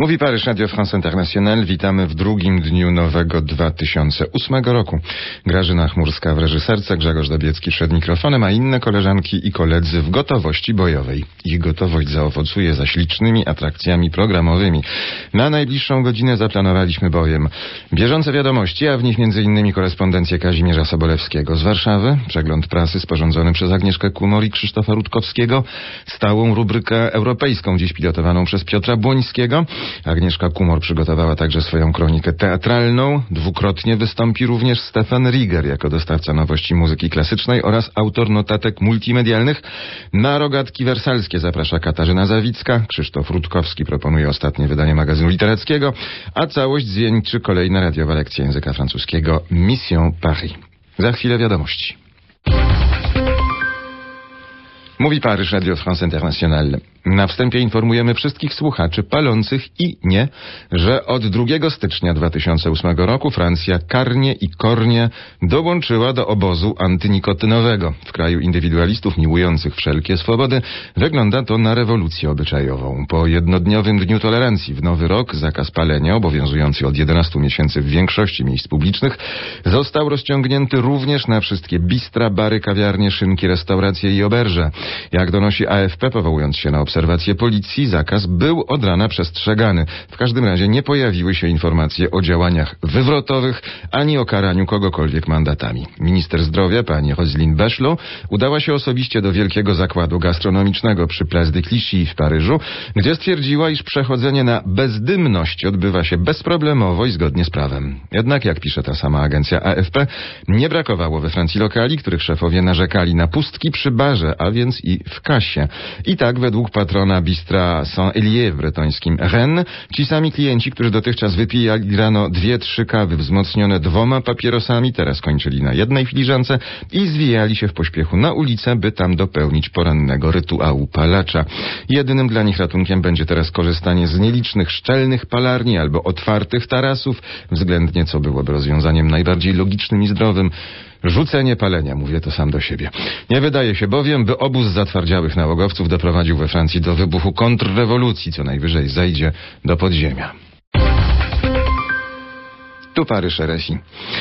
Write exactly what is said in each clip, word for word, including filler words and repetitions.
Mówi Paryż, Radio France International. Witamy w drugim dniu nowego dwa tysiące ósmego roku. Grażyna Chmurska w reżyserce, Grzegorz Dobiecki przed mikrofonem, a inne koleżanki i koledzy w gotowości bojowej. Ich gotowość zaowocuje zaś licznymi atrakcjami programowymi. Na najbliższą godzinę zaplanowaliśmy bowiem bieżące wiadomości, a w nich między innymi korespondencję Kazimierza Sobolewskiego z Warszawy, przegląd prasy sporządzony przez Agnieszkę Kumor i Krzysztofa Rutkowskiego, stałą rubrykę europejską, dziś pilotowaną przez Piotra Błońskiego. Agnieszka Kumor przygotowała także swoją kronikę teatralną. Dwukrotnie wystąpi również Stefan Rieger jako dostawca nowości muzyki klasycznej oraz autor notatek multimedialnych. Na rogatki wersalskie zaprasza Katarzyna Zawicka. Krzysztof Rutkowski proponuje ostatnie wydanie magazynu literackiego, a całość zwieńczy kolejna radiowa lekcja języka francuskiego Mission Paris. Za chwilę wiadomości. Mówi Paryż, Radio France International. Na wstępie informujemy wszystkich słuchaczy palących i nie, że od drugiego stycznia dwa tysiące ósmego roku Francja karnie i kornie dołączyła do obozu antynikotynowego. W kraju indywidualistów miłujących wszelkie swobody wygląda to na rewolucję obyczajową. Po jednodniowym Dniu Tolerancji w nowy rok zakaz palenia, obowiązujący od jedenastu miesięcy w większości miejsc publicznych, został rozciągnięty również na wszystkie bistra, bary, kawiarnie, szynki, restauracje i oberże. Jak donosi A F P, powołując się na obserwacje policji, zakaz był od rana przestrzegany. W każdym razie nie pojawiły się informacje o działaniach wywrotowych, ani o karaniu kogokolwiek mandatami. Minister zdrowia, pani Roselyne Bachelot, udała się osobiście do wielkiego zakładu gastronomicznego przy Place de Clichy w Paryżu, gdzie stwierdziła, iż przechodzenie na bezdymność odbywa się bezproblemowo i zgodnie z prawem. Jednak, jak pisze ta sama agencja A F P, nie brakowało we Francji lokali, których szefowie narzekali na pustki przy barze, a więc i w kasie. I tak według patrona bistra Saint-Hélier w bretońskim Rennes, ci sami klienci, którzy dotychczas wypijali rano dwie, trzy kawy wzmocnione dwoma papierosami, teraz kończyli na jednej filiżance i zwijali się w pośpiechu na ulicę, by tam dopełnić porannego rytuału palacza. Jedynym dla nich ratunkiem będzie teraz korzystanie z nielicznych szczelnych palarni albo otwartych tarasów, względnie co byłoby rozwiązaniem najbardziej logicznym i zdrowym. Rzucenie palenia, mówię to sam do siebie. Nie wydaje się bowiem, by obóz zatwardziałych nałogowców doprowadził we Francji do wybuchu kontrrewolucji, co najwyżej zajdzie do podziemia. Tu Paryż, R F I.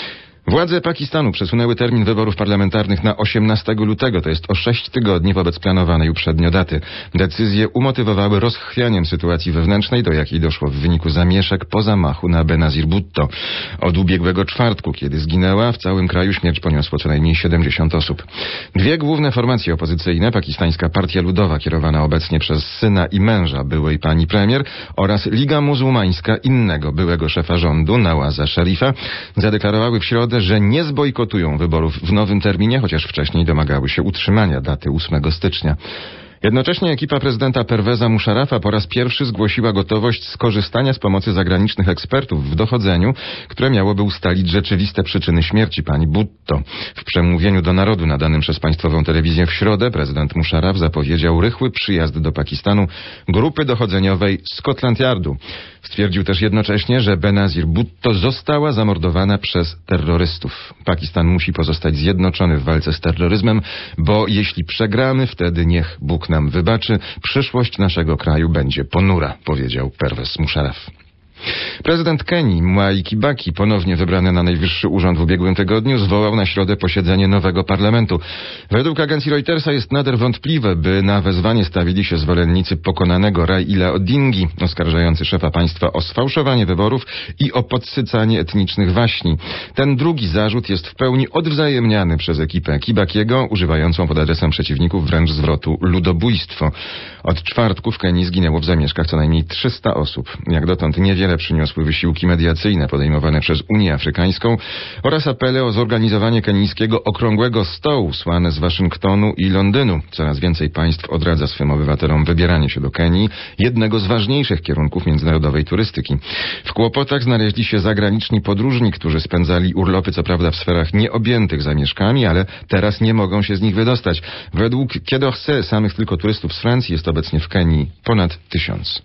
Władze Pakistanu przesunęły termin wyborów parlamentarnych na osiemnastego lutego, to jest o sześć tygodni wobec planowanej uprzednio daty. Decyzje umotywowały rozchwianiem sytuacji wewnętrznej, do jakiej doszło w wyniku zamieszek po zamachu na Benazir Bhutto. Od ubiegłego czwartku, kiedy zginęła, w całym kraju śmierć poniosło co najmniej siedemdziesiąt osób. Dwie główne formacje opozycyjne, Pakistańska Partia Ludowa, kierowana obecnie przez syna i męża byłej pani premier, oraz Liga Muzułmańska innego byłego szefa rządu, Nawaza Sharifa, zadeklarowały w środę, że nie zbojkotują wyborów w nowym terminie, chociaż wcześniej domagały się utrzymania daty ósmego stycznia. Jednocześnie ekipa prezydenta Perveza Muszarafa po raz pierwszy zgłosiła gotowość skorzystania z pomocy zagranicznych ekspertów w dochodzeniu, które miałoby ustalić rzeczywiste przyczyny śmierci pani Bhutto. W przemówieniu do narodu nadanym przez państwową telewizję w środę prezydent Muszaraf zapowiedział rychły przyjazd do Pakistanu grupy dochodzeniowej Scotland Yardu. Stwierdził też jednocześnie, że Benazir Bhutto została zamordowana przez terrorystów. Pakistan musi pozostać zjednoczony w walce z terroryzmem, bo jeśli przegramy, wtedy niech Bóg nam wybaczy, przyszłość naszego kraju będzie ponura, powiedział Pervez Musharraf. Prezydent Kenii, Mwai Kibaki, ponownie wybrany na najwyższy urząd w ubiegłym tygodniu, zwołał na środę posiedzenie nowego parlamentu. Według agencji Reutersa jest nader wątpliwe, by na wezwanie stawili się zwolennicy pokonanego Raila Odingi, oskarżający szefa państwa o sfałszowanie wyborów i o podsycanie etnicznych waśni. Ten drugi zarzut jest w pełni odwzajemniany przez ekipę Kibakiego, używającą pod adresem przeciwników wręcz zwrotu ludobójstwo. Od czwartku w Kenii zginęło w zamieszkach co najmniej trzysta osób. Jak dotąd niewiele przyniosły wysiłki mediacyjne podejmowane przez Unię Afrykańską oraz apele o zorganizowanie kenijskiego okrągłego stołu słane z Waszyngtonu i Londynu. Coraz więcej państw odradza swym obywatelom wybieranie się do Kenii, jednego z ważniejszych kierunków międzynarodowej turystyki. W kłopotach znaleźli się zagraniczni podróżni, którzy spędzali urlopy co prawda w sferach nieobjętych zamieszkami, ale teraz nie mogą się z nich wydostać. Według Quai d'Orsay samych tylko turystów z Francji jest obecnie w Kenii ponad tysiąc.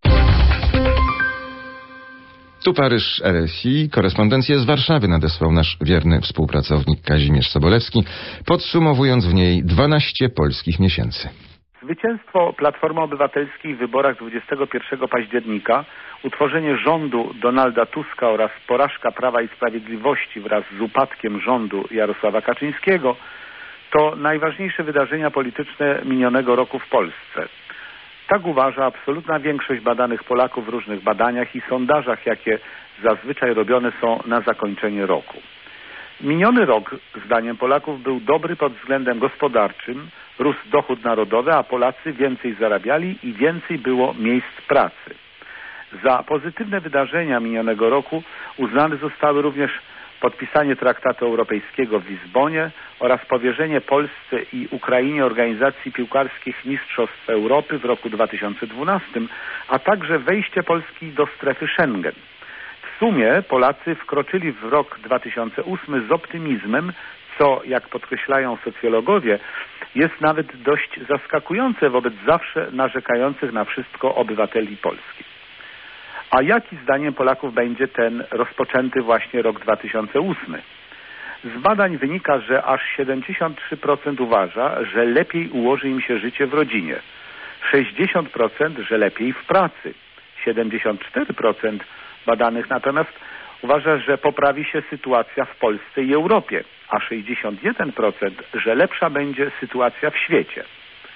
Tu Paryż, R F I. Korespondencję z Warszawy nadesłał nasz wierny współpracownik Kazimierz Sobolewski, podsumowując w niej dwanaście polskich miesięcy. Zwycięstwo Platformy Obywatelskiej w wyborach dwudziestego pierwszego października, utworzenie rządu Donalda Tuska oraz porażka Prawa i Sprawiedliwości wraz z upadkiem rządu Jarosława Kaczyńskiego to najważniejsze wydarzenia polityczne minionego roku w Polsce. Tak uważa absolutna większość badanych Polaków w różnych badaniach i sondażach, jakie zazwyczaj robione są na zakończenie roku. Miniony rok, zdaniem Polaków, był dobry pod względem gospodarczym, rósł dochód narodowy, a Polacy więcej zarabiali i więcej było miejsc pracy. Za pozytywne wydarzenia minionego roku uznane zostały również podpisanie Traktatu Europejskiego w Lizbonie oraz powierzenie Polsce i Ukrainie organizacji piłkarskich Mistrzostw Europy w roku dwa tysiące dwunastym, a także wejście Polski do strefy Schengen. W sumie Polacy wkroczyli w rok dwa tysiące ósmy z optymizmem, co, jak podkreślają socjologowie, jest nawet dość zaskakujące wobec zawsze narzekających na wszystko obywateli Polski. A jaki zdaniem Polaków będzie ten rozpoczęty właśnie rok dwa tysiące ósmy? Z badań wynika, że aż siedemdziesiąt trzy procent uważa, że lepiej ułoży im się życie w rodzinie, sześćdziesiąt procent, że lepiej w pracy, siedemdziesiąt cztery procent badanych natomiast uważa, że poprawi się sytuacja w Polsce i Europie, a sześćdziesiąt jeden procent, że lepsza będzie sytuacja w świecie.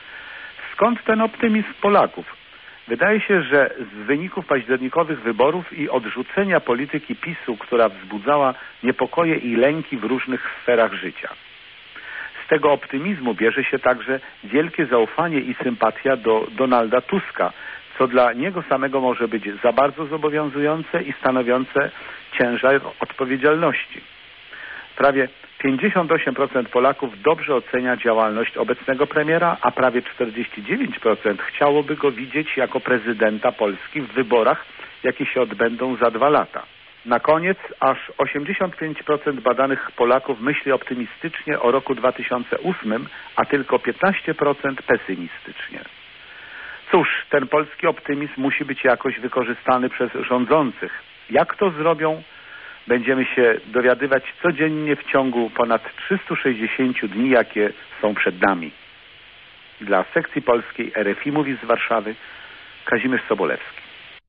Skąd ten optymizm Polaków? Wydaje się, że z wyników październikowych wyborów i odrzucenia polityki PiSu, która wzbudzała niepokoje i lęki w różnych sferach życia. Z tego optymizmu bierze się także wielkie zaufanie i sympatia do Donalda Tuska, co dla niego samego może być za bardzo zobowiązujące i stanowiące ciężar odpowiedzialności. Prawie pięćdziesiąt osiem procent Polaków dobrze ocenia działalność obecnego premiera, a prawie czterdzieści dziewięć procent chciałoby go widzieć jako prezydenta Polski w wyborach, jakie się odbędą za dwa lata. Na koniec aż osiemdziesiąt pięć procent badanych Polaków myśli optymistycznie o roku dwa tysiące ósmym, a tylko piętnaście procent pesymistycznie. Cóż, ten polski optymizm musi być jakoś wykorzystany przez rządzących. Jak to zrobią? Będziemy się dowiadywać codziennie w ciągu ponad trzystu sześćdziesięciu dni, jakie są przed nami. Dla sekcji polskiej R F I mówi z Warszawy Kazimierz Sobolewski.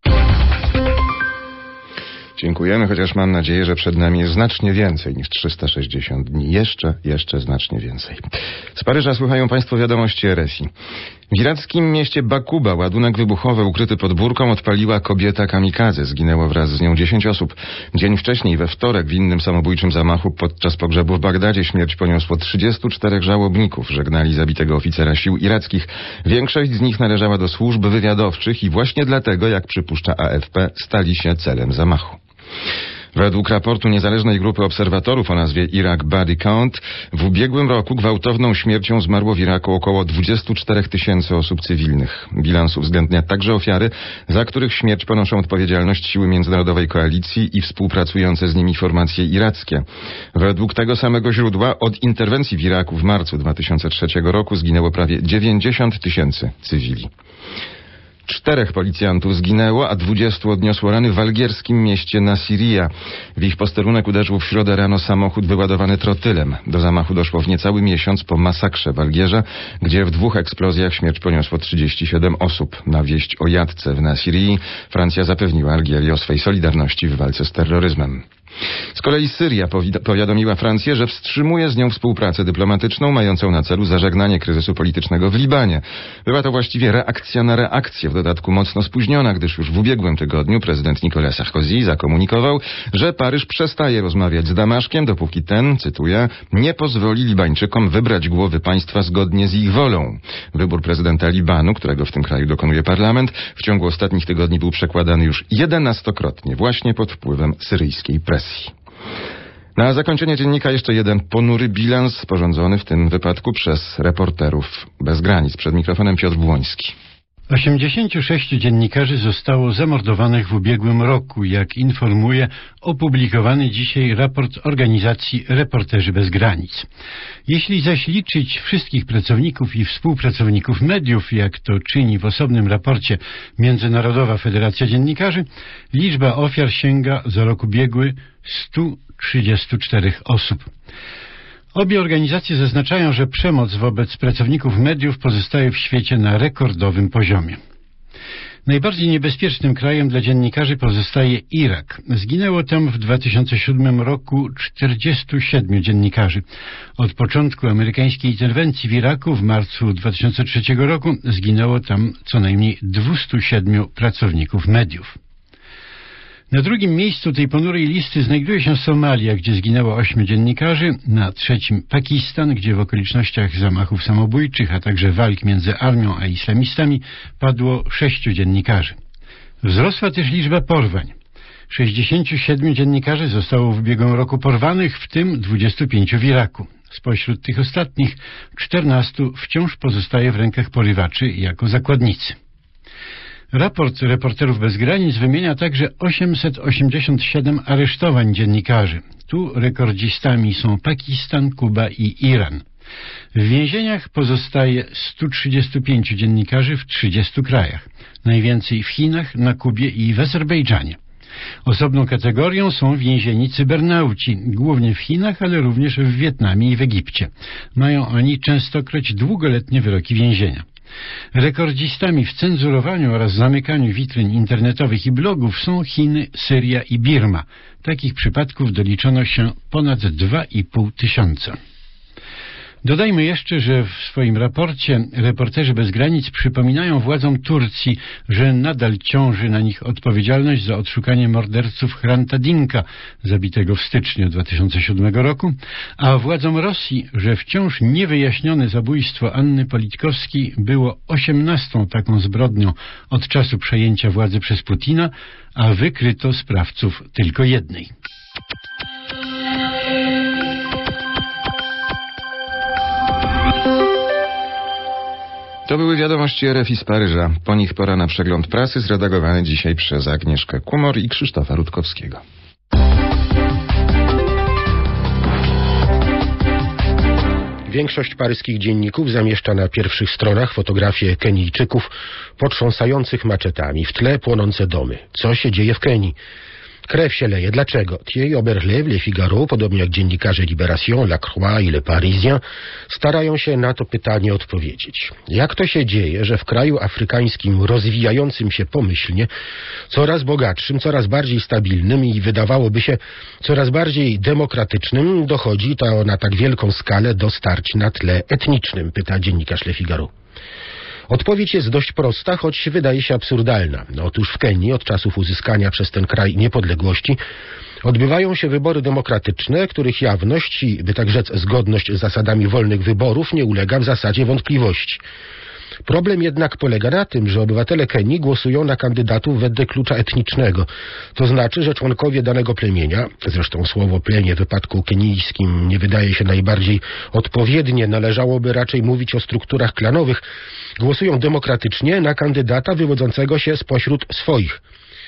Dziękujemy, chociaż mam nadzieję, że przed nami jest znacznie więcej niż trzysta sześćdziesiąt dni. Jeszcze, jeszcze znacznie więcej. Z Paryża słuchają Państwo wiadomości R F I. W irackim mieście Bakuba ładunek wybuchowy ukryty pod burką odpaliła kobieta kamikadze. Zginęło wraz z nią dziesięć osób. Dzień wcześniej, we wtorek, w innym samobójczym zamachu podczas pogrzebu w Bagdadzie śmierć poniosło trzydziestu czterech żałobników. Żegnali zabitego oficera sił irackich. Większość z nich należała do służb wywiadowczych i właśnie dlatego, jak przypuszcza A F P, stali się celem zamachu. Według raportu niezależnej grupy obserwatorów o nazwie Iraq Body Count w ubiegłym roku gwałtowną śmiercią zmarło w Iraku około dwadzieścia cztery tysięcy osób cywilnych. Bilans uwzględnia także ofiary, za których śmierć ponoszą odpowiedzialność siły międzynarodowej koalicji i współpracujące z nimi formacje irackie. Według tego samego źródła od interwencji w Iraku w marcu dwa tysiące trzeciego roku zginęło prawie dziewięćdziesiąt tysięcy cywili. Czterech policjantów zginęło, a dwudziestu odniosło rany w algierskim mieście Nasiriyah. W ich posterunek uderzył w środę rano samochód wyładowany trotylem. Do zamachu doszło w niecały miesiąc po masakrze w Algierze, gdzie w dwóch eksplozjach śmierć poniosło trzydzieści siedem osób. Na wieść o jatce w Nasirii Francja zapewniła Algierii o swej solidarności w walce z terroryzmem. Z kolei Syria powiadomiła Francję, że wstrzymuje z nią współpracę dyplomatyczną mającą na celu zażegnanie kryzysu politycznego w Libanie. Była to właściwie reakcja na reakcję, w dodatku mocno spóźniona, gdyż już w ubiegłym tygodniu prezydent Nicolas Sarkozy zakomunikował, że Paryż przestaje rozmawiać z Damaszkiem, dopóki ten, cytuję, nie pozwoli Libańczykom wybrać głowy państwa zgodnie z ich wolą. Wybór prezydenta Libanu, którego w tym kraju dokonuje parlament, w ciągu ostatnich tygodni był przekładany już jedenastokrotnie właśnie pod wpływem syryjskiej presji. Na zakończenie dziennika jeszcze jeden ponury bilans sporządzony w tym wypadku przez Reporterów Bez Granic. Przed mikrofonem Piotr Błoński. osiemdziesięciu sześciu dziennikarzy zostało zamordowanych w ubiegłym roku, jak informuje opublikowany dzisiaj raport organizacji Reporterzy Bez Granic. Jeśli zaś liczyć wszystkich pracowników i współpracowników mediów, jak to czyni w osobnym raporcie Międzynarodowa Federacja Dziennikarzy, liczba ofiar sięga za rok ubiegły stu trzydziestu czterech osób. Obie organizacje zaznaczają, że przemoc wobec pracowników mediów pozostaje w świecie na rekordowym poziomie. Najbardziej niebezpiecznym krajem dla dziennikarzy pozostaje Irak. Zginęło tam w dwa tysiące siódmym roku czterdziestu siedmiu dziennikarzy. Od początku amerykańskiej interwencji w Iraku w marcu dwa tysiące trzeciego roku zginęło tam co najmniej dwustu siedmiu pracowników mediów. Na drugim miejscu tej ponurej listy znajduje się Somalia, gdzie zginęło ośmiu dziennikarzy, na trzecim Pakistan, gdzie w okolicznościach zamachów samobójczych, a także walk między armią a islamistami padło sześciu dziennikarzy. Wzrosła też liczba porwań. sześćdziesięciu siedmiu dziennikarzy zostało w ubiegłym roku porwanych, w tym dwudziestu pięciu w Iraku. Spośród tych ostatnich czternastu wciąż pozostaje w rękach porywaczy jako zakładnicy. Raport Reporterów Bez Granic wymienia także osiemset osiemdziesiąt siedem aresztowań dziennikarzy. Tu rekordzistami są Pakistan, Kuba i Iran. W więzieniach pozostaje stu trzydziestu pięciu dziennikarzy w trzydziestu krajach. Najwięcej w Chinach, na Kubie i w Azerbejdżanie. Osobną kategorią są więzieni cybernauci, głównie w Chinach, ale również w Wietnamie i w Egipcie. Mają oni częstokroć długoletnie wyroki więzienia. Rekordzistami w cenzurowaniu oraz zamykaniu witryn internetowych i blogów są Chiny, Syria i Birma. Takich przypadków doliczono się ponad dwa i pół tysiąca. Dodajmy jeszcze, że w swoim raporcie Reporterzy Bez Granic przypominają władzom Turcji, że nadal ciąży na nich odpowiedzialność za odszukanie morderców Hranta Dinka, zabitego w styczniu dwa tysiące siódmego roku, a władzom Rosji, że wciąż niewyjaśnione zabójstwo Anny Politkowskiej było osiemnastą taką zbrodnią od czasu przejęcia władzy przez Putina, a wykryto sprawców tylko jednej. To były wiadomości R F I z Paryża. Po nich pora na przegląd prasy zredagowany dzisiaj przez Agnieszkę Kumor i Krzysztofa Rutkowskiego. Większość paryskich dzienników zamieszcza na pierwszych stronach fotografie Kenijczyków potrząsających maczetami, w tle płonące domy. Co się dzieje w Kenii? Krew się leje. Dlaczego? Thierry Oberle w Le Figaro, podobnie jak dziennikarze Libération, La Croix i Le Parisien, starają się na to pytanie odpowiedzieć. Jak to się dzieje, że w kraju afrykańskim rozwijającym się pomyślnie, coraz bogatszym, coraz bardziej stabilnym i wydawałoby się coraz bardziej demokratycznym, dochodzi to na tak wielką skalę do starć na tle etnicznym, pyta dziennikarz Le Figaro. Odpowiedź jest dość prosta, choć wydaje się absurdalna. Otóż w Kenii od czasów uzyskania przez ten kraj niepodległości odbywają się wybory demokratyczne, których jawność i, by tak rzec, zgodność z zasadami wolnych wyborów nie ulega w zasadzie wątpliwości. Problem jednak polega na tym, że obywatele Kenii głosują na kandydatów wedle klucza etnicznego. To znaczy, że członkowie danego plemienia, zresztą słowo plemię w wypadku kenijskim nie wydaje się najbardziej odpowiednie, należałoby raczej mówić o strukturach klanowych, głosują demokratycznie na kandydata wywodzącego się spośród swoich.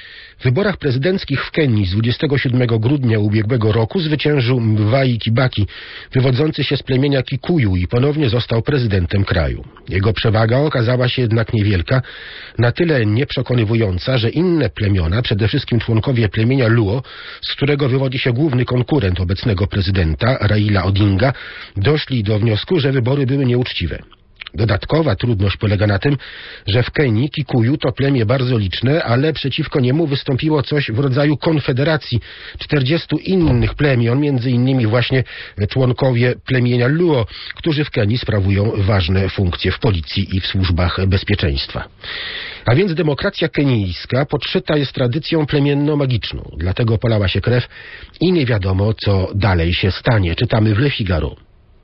W wyborach prezydenckich w Kenii z dwudziestego siódmego grudnia ubiegłego roku zwyciężył Mwai Kibaki, wywodzący się z plemienia Kikuyu i ponownie został prezydentem kraju. Jego przewaga okazała się jednak niewielka, na tyle nieprzekonywująca, że inne plemiona, przede wszystkim członkowie plemienia Luo, z którego wywodzi się główny konkurent obecnego prezydenta, Raila Odinga, doszli do wniosku, że wybory były nieuczciwe. Dodatkowa trudność polega na tym, że w Kenii Kikuyu to plemię bardzo liczne, ale przeciwko niemu wystąpiło coś w rodzaju konfederacji czterdziestu innych plemion, między innymi właśnie członkowie plemienia Luo, którzy w Kenii sprawują ważne funkcje w policji i w służbach bezpieczeństwa. A więc demokracja kenijska podszyta jest tradycją plemienno-magiczną, dlatego polała się krew i nie wiadomo, co dalej się stanie. Czytamy w Le Figaro.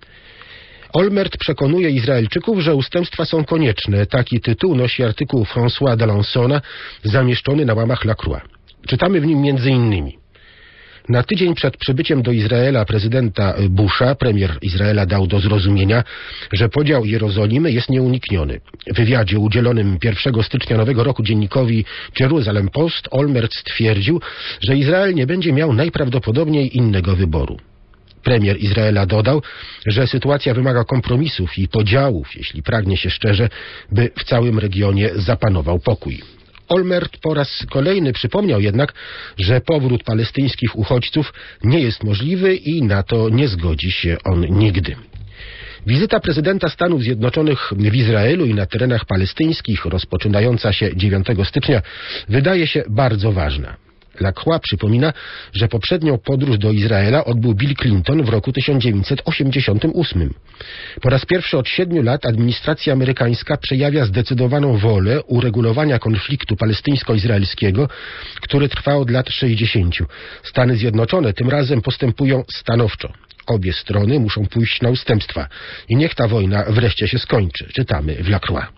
Olmert przekonuje Izraelczyków, że ustępstwa są konieczne. Taki tytuł nosi artykuł François d'Alençona zamieszczony na łamach La Croix. Czytamy w nim między innymi. Na tydzień przed przybyciem do Izraela prezydenta Busha premier Izraela dał do zrozumienia, że podział Jerozolimy jest nieunikniony. W wywiadzie udzielonym pierwszego stycznia nowego roku dziennikowi Jerusalem Post Olmert stwierdził, że Izrael nie będzie miał najprawdopodobniej innego wyboru. Premier Izraela dodał, że sytuacja wymaga kompromisów i podziałów, jeśli pragnie się szczerze, by w całym regionie zapanował pokój. Olmert po raz kolejny przypomniał jednak, że powrót palestyńskich uchodźców nie jest możliwy i na to nie zgodzi się on nigdy. Wizyta prezydenta Stanów Zjednoczonych w Izraelu i na terenach palestyńskich, rozpoczynająca się dziewiątego stycznia, wydaje się bardzo ważna. Lacroix przypomina, że poprzednią podróż do Izraela odbył Bill Clinton w roku tysiąc dziewięćset osiemdziesiątym ósmym. Po raz pierwszy od siedmiu lat administracja amerykańska przejawia zdecydowaną wolę uregulowania konfliktu palestyńsko-izraelskiego, który trwa od lat sześćdziesięciu. Stany Zjednoczone tym razem postępują stanowczo. Obie strony muszą pójść na ustępstwa i niech ta wojna wreszcie się skończy, czytamy w Lacroix.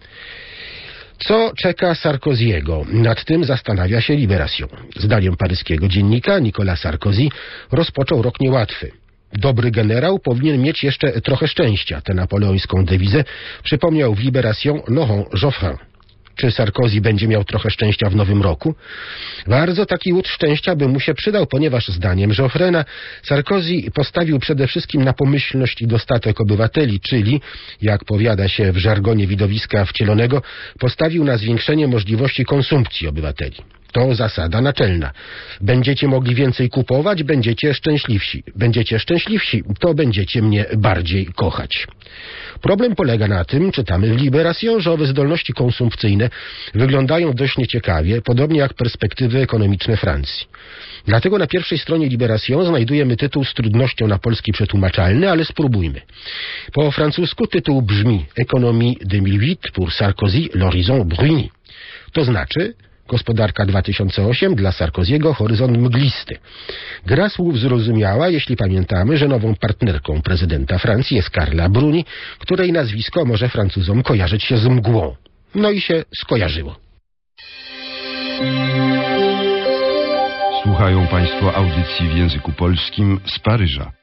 Co czeka Sarkoziego? Nad tym zastanawia się Libération. Zdaniem paryskiego dziennika Nicolas Sarkozy rozpoczął rok niełatwy. Dobry generał powinien mieć jeszcze trochę szczęścia. Tę napoleońską dewizę przypomniał w Libération Laurent Geoffrin. Czy Sarkozy będzie miał trochę szczęścia w nowym roku? Bardzo taki łód szczęścia by mu się przydał, ponieważ zdaniem Geoffrina Sarkozy postawił przede wszystkim na pomyślność i dostatek obywateli, czyli, jak powiada się w żargonie widowiska wcielonego, postawił na zwiększenie możliwości konsumpcji obywateli. To zasada naczelna. Będziecie mogli więcej kupować, będziecie szczęśliwsi. Będziecie szczęśliwsi, to będziecie mnie bardziej kochać. Problem polega na tym, czytamy w Libération, że owe zdolności konsumpcyjne wyglądają dość nieciekawie, podobnie jak perspektywy ekonomiczne Francji. Dlatego na pierwszej stronie Libération znajdujemy tytuł z trudnością na polski przetłumaczalny, ale spróbujmy. Po francusku tytuł brzmi Économie deux mille huit pour Sarkozy, l'horizon bruni. To znaczy Gospodarka dwa tysiące osiem dla Sarkoziego horyzont mglisty. Gra słów zrozumiała, jeśli pamiętamy, że nową partnerką prezydenta Francji jest Carla Bruni, której nazwisko może Francuzom kojarzyć się z mgłą. No i się skojarzyło. Słuchają Państwo audycji w języku polskim z Paryża.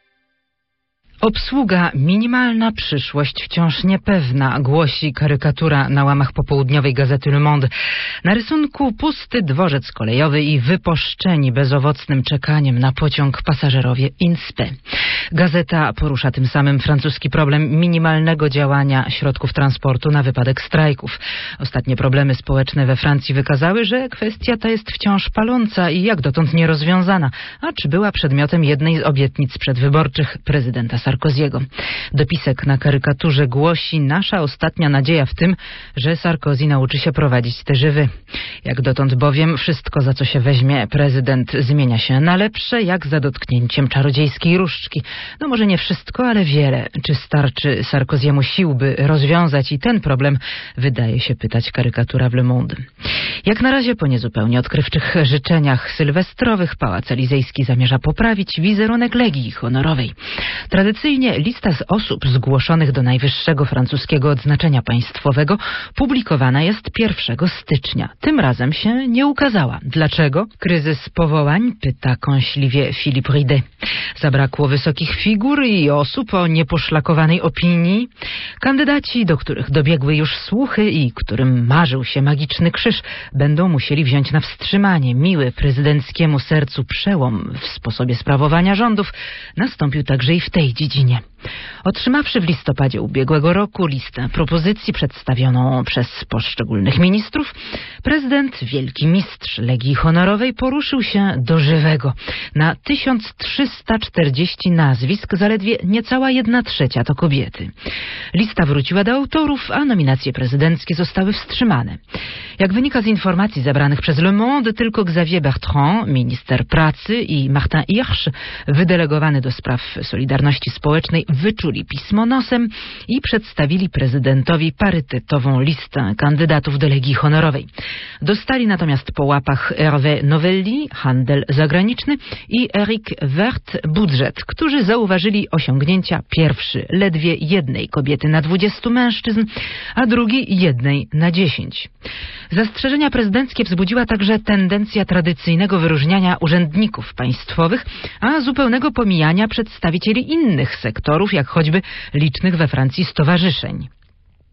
Obsługa minimalna, przyszłość wciąż niepewna, głosi karykatura na łamach popołudniowej gazety Le Monde. Na rysunku pusty dworzec kolejowy i wyposzczeni bezowocnym czekaniem na pociąg pasażerowie I N S P E. Gazeta porusza tym samym francuski problem minimalnego działania środków transportu na wypadek strajków. Ostatnie problemy społeczne we Francji wykazały, że kwestia ta jest wciąż paląca i jak dotąd nierozwiązana, a czy była przedmiotem jednej z obietnic przedwyborczych prezydenta Sarkoziego. Dopisek na karykaturze głosi: nasza ostatnia nadzieja w tym, że Sarkozy nauczy się prowadzić te żywy. Jak dotąd bowiem wszystko, za co się weźmie prezydent, zmienia się na lepsze, jak za dotknięciem czarodziejskiej różdżki. No może nie wszystko, ale wiele. Czy starczy Sarkoziemu sił, by rozwiązać i ten problem? Wydaje się pytać karykatura w Le Monde. Jak na razie po niezupełnie odkrywczych życzeniach sylwestrowych Pałac Elizejski zamierza poprawić wizerunek Legii Honorowej. Tradycyjnie lista z osób zgłoszonych do najwyższego francuskiego odznaczenia państwowego publikowana jest pierwszego stycznia. Tym razem się nie ukazała. Dlaczego? Kryzys powołań? Pyta kąśliwie Philippe Ridet. Zabrakło wysokich figur i osób o nieposzlakowanej opinii. Kandydaci, do których dobiegły już słuchy i którym marzył się magiczny krzyż, będą musieli wziąć na wstrzymanie. Miły prezydenckiemu sercu przełom w sposobie sprawowania rządów nastąpił także i w tej dziedzinie. Otrzymawszy w listopadzie ubiegłego roku listę propozycji przedstawioną przez poszczególnych ministrów, prezydent, wielki mistrz Legii Honorowej, poruszył się do żywego. Na tysiąc trzysta czterdzieści nazwisk zaledwie niecała jedna trzecia to kobiety. Lista wróciła do autorów, a nominacje prezydenckie zostały wstrzymane. Jak wynika z informacji zebranych przez Le Monde, tylko Xavier Bertrand, minister pracy, i Martin Hirsch, wydelegowany do spraw Solidarności Społecznej, wyczuli pismo nosem i przedstawili prezydentowi parytetową listę kandydatów do Legii Honorowej. Dostali natomiast po łapach Hervé Novelli, handel zagraniczny, i Eric Werth, budżet, którzy zauważyli osiągnięcia: pierwszy ledwie jednej kobiety na dwudziestu mężczyzn, a drugi jednej na dziesięć. Zastrzeżenia prezydenckie wzbudziła także tendencja tradycyjnego wyróżniania urzędników państwowych, a zupełnego pomijania przedstawicieli innych sektorów, jak choćby licznych we Francji stowarzyszeń.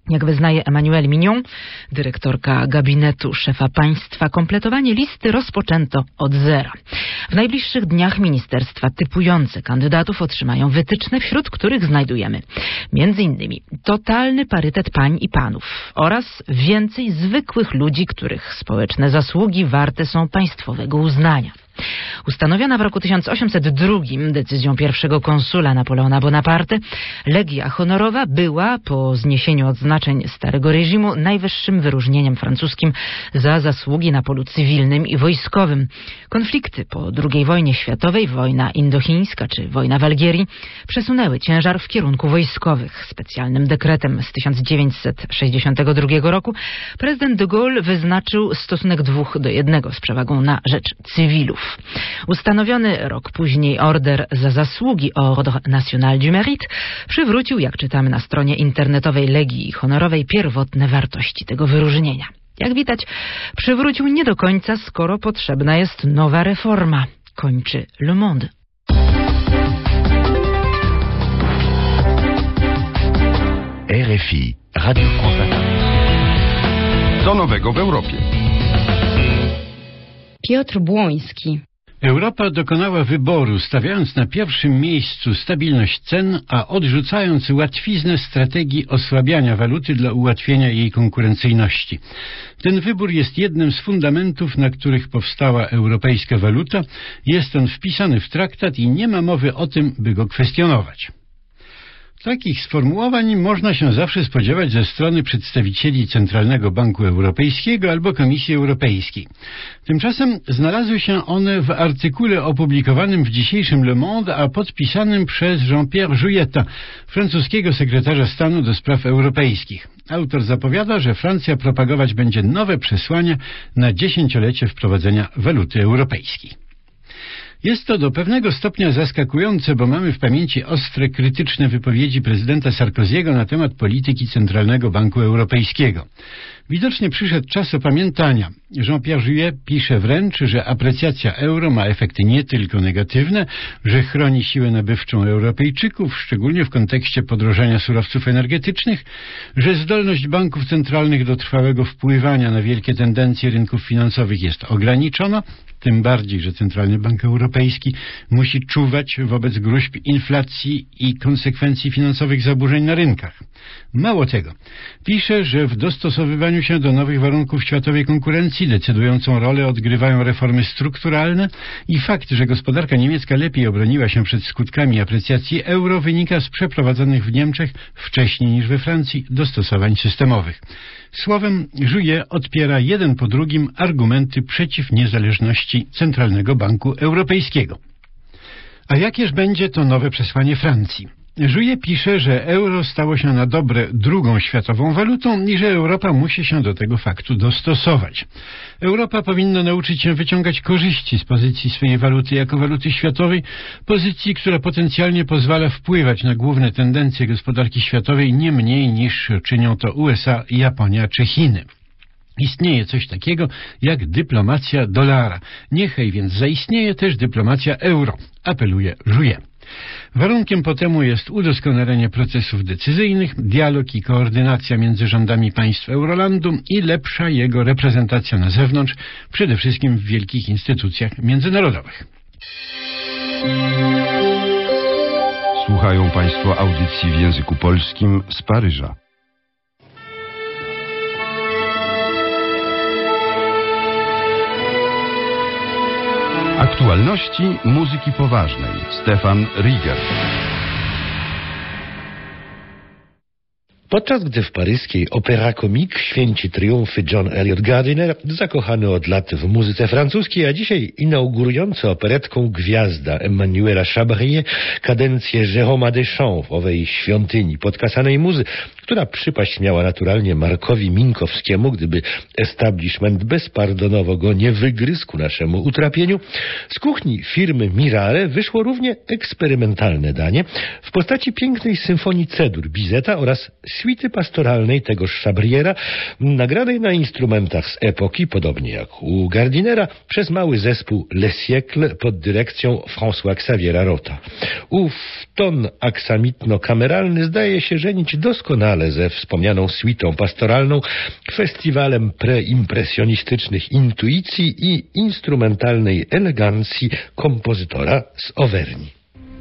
Jak wyznaje Emmanuelle Mignon, dyrektorka gabinetu szefa państwa, kompletowanie listy rozpoczęto od zera. W najbliższych dniach ministerstwa typujące kandydatów otrzymają wytyczne, wśród których znajdujemy między innymi totalny parytet pań i panów oraz więcej zwykłych ludzi, których społeczne zasługi warte są państwowego uznania. Ustanowiona w roku tysiąc osiemset drugim decyzją pierwszego konsula Napoleona Bonaparte, Legia Honorowa była po zniesieniu odznaczeń starego reżimu najwyższym wyróżnieniem francuskim za zasługi na polu cywilnym i wojskowym. Konflikty po drugiej wojnie światowej, wojna indochińska czy wojna w Algierii, przesunęły ciężar w kierunku wojskowych. Specjalnym dekretem z tysiąc dziewięćset sześćdziesiątego drugiego roku prezydent de Gaulle wyznaczył stosunek dwóch do jednego z przewagą na rzecz cywilów. Ustanowiony rok później order za zasługi Ordre National du Mérite przywrócił, jak czytamy na stronie internetowej Legii Honorowej, pierwotne wartości tego wyróżnienia. Jak widać, przywrócił nie do końca, skoro potrzebna jest nowa reforma, kończy Le Monde. R F I, Radio France Internationale. Co nowego w Europie? Piotr Błoński. Europa dokonała wyboru, stawiając na pierwszym miejscu stabilność cen, a odrzucając łatwiznę strategii osłabiania waluty dla ułatwienia jej konkurencyjności. Ten wybór jest jednym z fundamentów, na których powstała europejska waluta. Jest on wpisany w traktat i nie ma mowy o tym, by go kwestionować. Takich sformułowań można się zawsze spodziewać ze strony przedstawicieli Centralnego Banku Europejskiego albo Komisji Europejskiej. Tymczasem znalazły się one w artykule opublikowanym w dzisiejszym Le Monde, a podpisanym przez Jean-Pierre Jouyeta, francuskiego sekretarza stanu do spraw europejskich. Autor zapowiada, że Francja propagować będzie nowe przesłania na dziesięciolecie wprowadzenia waluty europejskiej. Jest to do pewnego stopnia zaskakujące, bo mamy w pamięci ostre, krytyczne wypowiedzi prezydenta Sarkozy'ego na temat polityki Centralnego Banku Europejskiego. Widocznie przyszedł czas opamiętania. Jean-Pierre Jouyet pisze wręcz, że aprecjacja euro ma efekty nie tylko negatywne, że chroni siłę nabywczą Europejczyków, szczególnie w kontekście podrożania surowców energetycznych, że zdolność banków centralnych do trwałego wpływania na wielkie tendencje rynków finansowych jest ograniczona, tym bardziej, że Centralny Bank Europejski musi czuwać wobec gróźb inflacji i konsekwencji finansowych zaburzeń na rynkach. Mało tego, pisze, że w dostosowywaniu się do nowych warunków światowej konkurencji decydującą rolę odgrywają reformy strukturalne i fakt, że gospodarka niemiecka lepiej obroniła się przed skutkami aprecjacji euro, wynika z przeprowadzonych w Niemczech wcześniej niż we Francji dostosowań systemowych. Słowem, Jouyet odpiera jeden po drugim argumenty przeciw niezależności Centralnego Banku Europejskiego. A jakież będzie to nowe przesłanie Francji? Jouyet pisze, że euro stało się na dobre drugą światową walutą i że Europa musi się do tego faktu dostosować. Europa powinna nauczyć się wyciągać korzyści z pozycji swojej waluty jako waluty światowej, pozycji, która potencjalnie pozwala wpływać na główne tendencje gospodarki światowej nie mniej niż czynią to U S A, Japonia czy Chiny. Istnieje coś takiego jak dyplomacja dolara. Niechaj więc zaistnieje też dyplomacja euro, apeluje Jouyet. Warunkiem potemu jest udoskonalenie procesów decyzyjnych, dialog i koordynacja między rządami państw Eurolandu i lepsza jego reprezentacja na zewnątrz, przede wszystkim w wielkich instytucjach międzynarodowych. Słuchają Państwo audycji w języku polskim z Paryża. Aktualności muzyki poważnej. Stefan Rieger. Podczas gdy w paryskiej Opéra Comique święci triumfy John Eliot Gardiner, zakochany od lat w muzyce francuskiej, a dzisiaj inaugurujący operetką gwiazda Emmanuela Chabrier kadencję Jérôma Deschamps w owej świątyni podkasanej muzy, która przypaść miała naturalnie Markowi Minkowskiemu, gdyby establishment bezpardonowo go nie wygryzł ku naszemu utrapieniu, z kuchni firmy Mirale wyszło równie eksperymentalne danie w postaci pięknej symfonii C-dur Bizeta oraz suity pastoralnej tegoż Chabriera, nagranej na instrumentach z epoki, podobnie jak u Gardinera, przez mały zespół Le Siècle pod dyrekcją François Xaviera Rota. Ów ton aksamitno-kameralny zdaje się żenić doskonale ze wspomnianą suitą pastoralną, festiwalem preimpresjonistycznych intuicji i instrumentalnej elegancji kompozytora z Auvergne.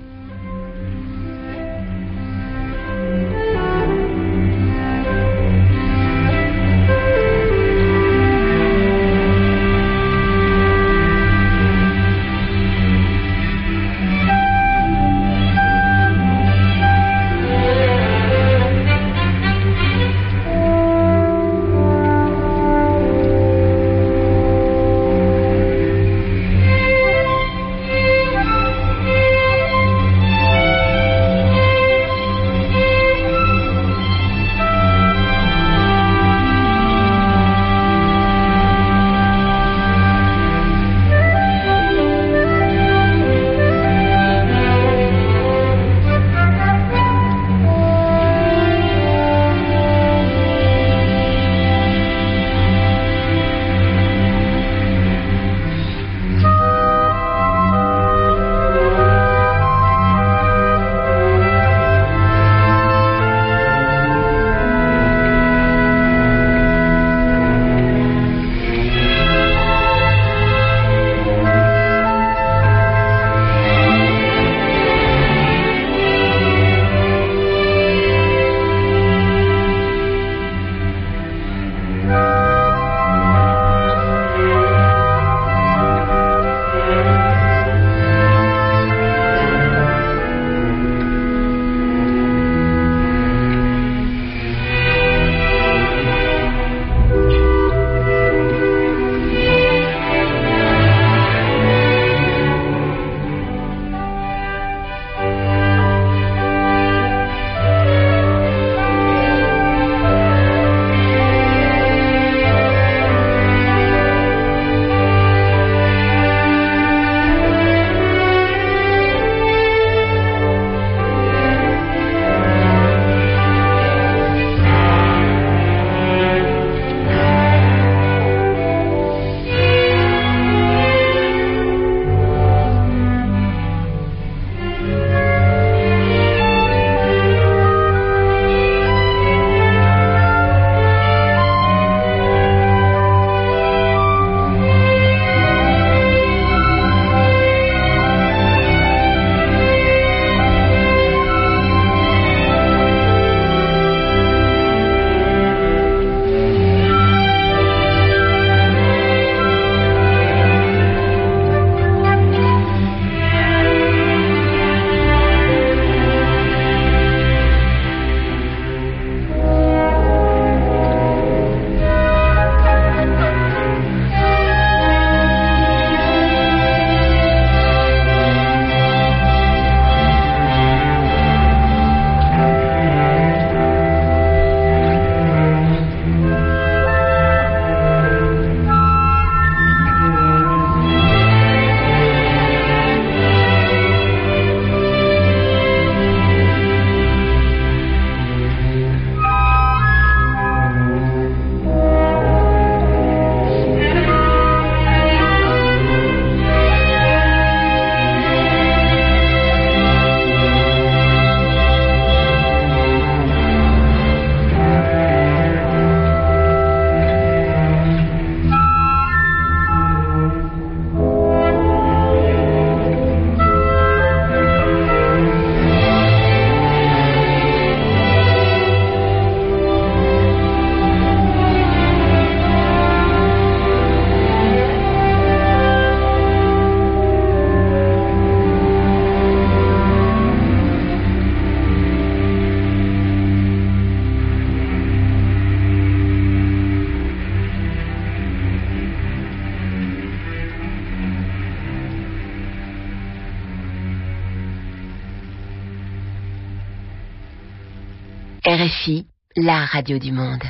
R F I, la radio du monde.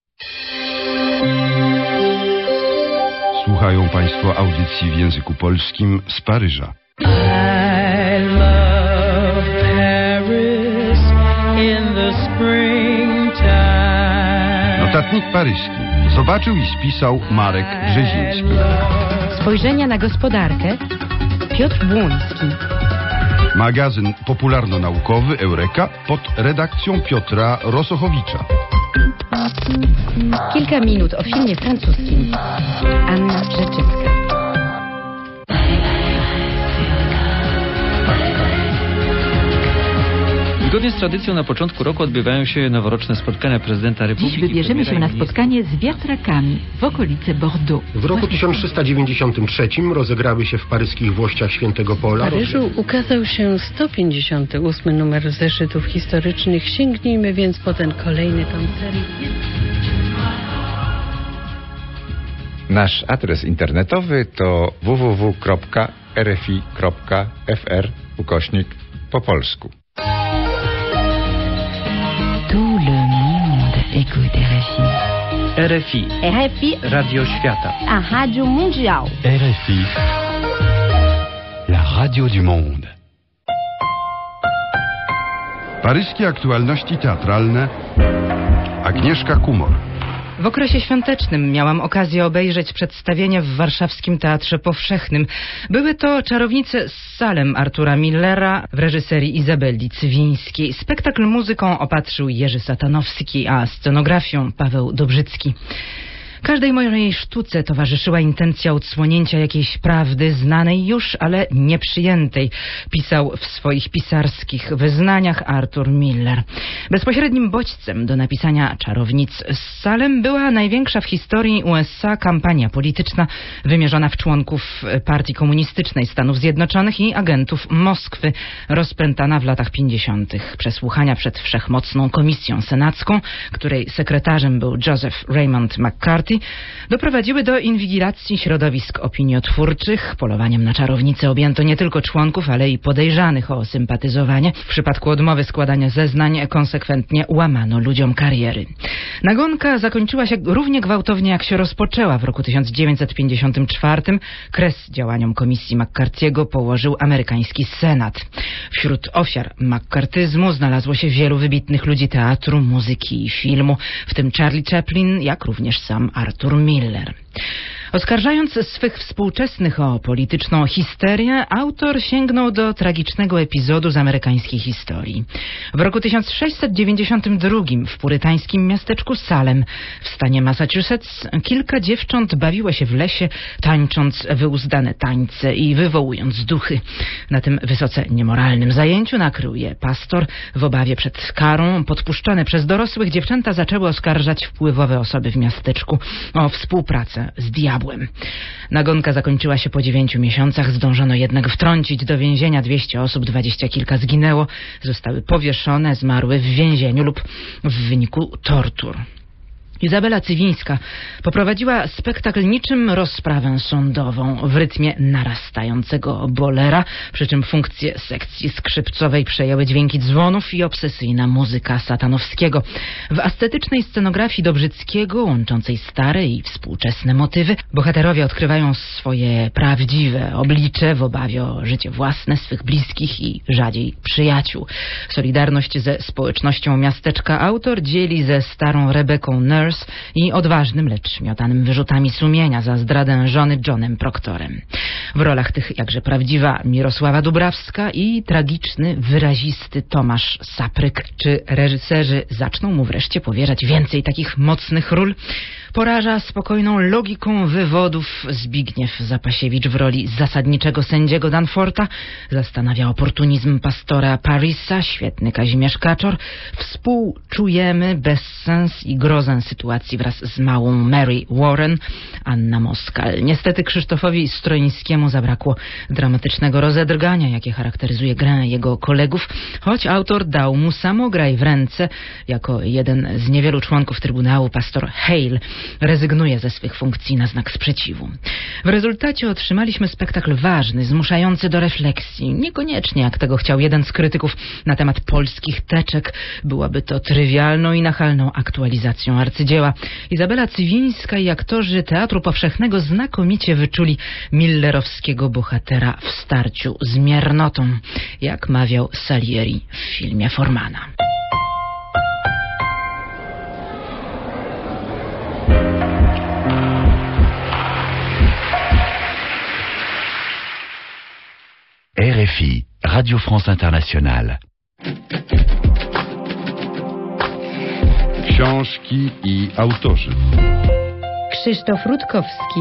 Słuchają Państwo audycji w języku polskim z Paryża. I love Paris in the springtime. Notatnik paryski. Zobaczył i spisał Marek Brzeziński. Spojrzenia na gospodarkę Piotr Błoński. Magazyn popularno-naukowy Eureka pod redakcją Piotra Rosochowicza. Kilka minut o filmie francuskim. Anna Rzeczewska. Zgodnie z tradycją na początku roku odbywają się noworoczne spotkania prezydenta Republiki. Dziś wybierzemy się na spotkanie z wiatrakami w okolice Bordeaux. W roku tysiąc trzysta dziewięćdziesiątym trzecim rozegrały się w paryskich Włościach Świętego Pola. W Paryżu ukazał się sto pięćdziesiąty ósmy numer zeszytów historycznych. Sięgnijmy więc po ten kolejny tom serii. Nasz adres internetowy to w w w kropka r f i kropka f r ukośnik po polsku. Tout le monde écoute R F I. R F I. R F I. Radio Świata. A Rádio Mundial. R F I. La radio du monde. Paryskie aktualności teatralne. Agnieszka Kumor. W okresie świątecznym miałam okazję obejrzeć przedstawienie w warszawskim Teatrze Powszechnym. Były to Czarownice z Salem Artura Millera w reżyserii Izabeli Cywińskiej. Spektakl muzyką opatrzył Jerzy Satanowski, a scenografią Paweł Dobrzycki. Każdej mojej sztuce towarzyszyła intencja odsłonięcia jakiejś prawdy znanej już, ale nieprzyjętej, pisał w swoich pisarskich wyznaniach Arthur Miller. Bezpośrednim bodźcem do napisania Czarownic z Salem była największa w historii U S A kampania polityczna wymierzona w członków Partii Komunistycznej Stanów Zjednoczonych i agentów Moskwy, rozpętana w latach pięćdziesiątych. Przesłuchania przed Wszechmocną Komisją Senacką, której sekretarzem był Joseph Raymond McCarthy, doprowadziły do inwigilacji środowisk opiniotwórczych. Polowaniem na czarownicę objęto nie tylko członków, ale i podejrzanych o sympatyzowanie. W przypadku odmowy składania zeznań konsekwentnie łamano ludziom kariery. Nagonka zakończyła się równie gwałtownie, jak się rozpoczęła. W roku tysiąc dziewięćset pięćdziesiątym czwartym kres działaniom Komisji McCarthy'ego położył amerykański Senat. Wśród ofiar McCarthyzmu znalazło się wielu wybitnych ludzi teatru, muzyki i filmu, w tym Charlie Chaplin, jak również sam Arthur Miller. Oskarżając swych współczesnych o polityczną histerię, autor sięgnął do tragicznego epizodu z amerykańskiej historii. W roku tysiąc sześćset dziewięćdziesiątym drugim w purytańskim miasteczku Salem w stanie Massachusetts kilka dziewcząt bawiło się w lesie, tańcząc wyuzdane tańce i wywołując duchy. Na tym wysoce niemoralnym zajęciu nakrył je pastor. W obawie przed karą, podpuszczone przez dorosłych, dziewczęta zaczęły oskarżać wpływowe osoby w miasteczku o współpracę z diabłem. Nagonka zakończyła się po dziewięciu miesiącach. Zdążono jednak wtrącić do więzienia dwieście osób, dwadzieścia kilka zginęło, zostały powieszone, zmarły w więzieniu lub w wyniku tortur. Izabela Cywińska poprowadziła spektakl niczym rozprawę sądową w rytmie narastającego bolera, przy czym funkcję sekcji skrzypcowej przejęły dźwięki dzwonów i obsesyjna muzyka Satanowskiego. W ascetycznej scenografii Dobrzyckiego, łączącej stare i współczesne motywy, bohaterowie odkrywają swoje prawdziwe oblicze w obawie o życie własne, swych bliskich i rzadziej przyjaciół. Solidarność ze społecznością miasteczka autor dzieli ze starą Rebeką Nurse i odważnym, lecz śmiotanym wyrzutami sumienia za zdradę żony Johnem Proctorem. W rolach tych jakże prawdziwa Mirosława Dubrawska i tragiczny, wyrazisty Tomasz Sapryk. Czy reżyserzy zaczną mu wreszcie powierzać więcej takich mocnych ról? Poraża spokojną logiką wywodów Zbigniew Zapasiewicz w roli zasadniczego sędziego Danforta. Zastanawia oportunizm pastora Parisa, świetny Kazimierz Kaczor. Współczujemy bezsens i grozę sytuacji wraz z małą Mary Warren, Anna Moskal. Niestety Krzysztofowi Stroińskiemu zabrakło dramatycznego rozedrgania, jakie charakteryzuje grę jego kolegów, choć autor dał mu samograj w ręce. Jako jeden z niewielu członków Trybunału pastor Hale rezygnuje ze swych funkcji na znak sprzeciwu. W rezultacie otrzymaliśmy spektakl ważny, zmuszający do refleksji. Niekoniecznie, jak tego chciał jeden z krytyków, na temat polskich teczek. Byłaby to trywialną i nachalną aktualizacją arcydzieła. Izabela Cywińska i aktorzy Teatru Powszechnego znakomicie wyczuli millerowskiego bohatera w starciu z miernotą, jak mawiał Salieri w filmie Formana. R F I, Radio France Internationale. Książki i autorzy. Krzysztof Rutkowski.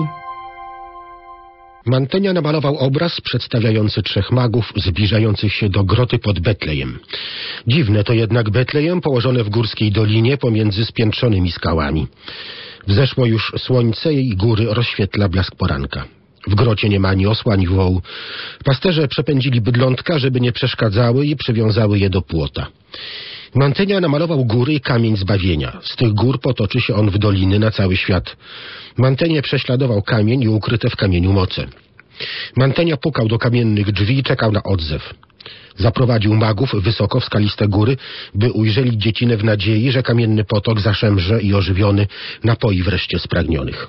Mantegna namalował obraz przedstawiający trzech magów zbliżających się do groty pod Betlejem. Dziwne to jednak Betlejem położone w górskiej dolinie pomiędzy spiętrzonymi skałami. Wzeszło już słońce i góry rozświetla blask poranka. W grocie nie ma ani osła, ani wołu. Pasterze przepędzili bydlątka, żeby nie przeszkadzały i przywiązały je do płota. Mantegna namalował góry i kamień zbawienia. Z tych gór potoczy się on w doliny na cały świat. Mantegna prześladował kamień i ukryte w kamieniu moce. Mantegna pukał do kamiennych drzwi i czekał na odzew. Zaprowadził magów wysoko w skaliste góry, by ujrzeli dziecinę w nadziei, że kamienny potok zaszemrze i ożywiony napoi wreszcie spragnionych.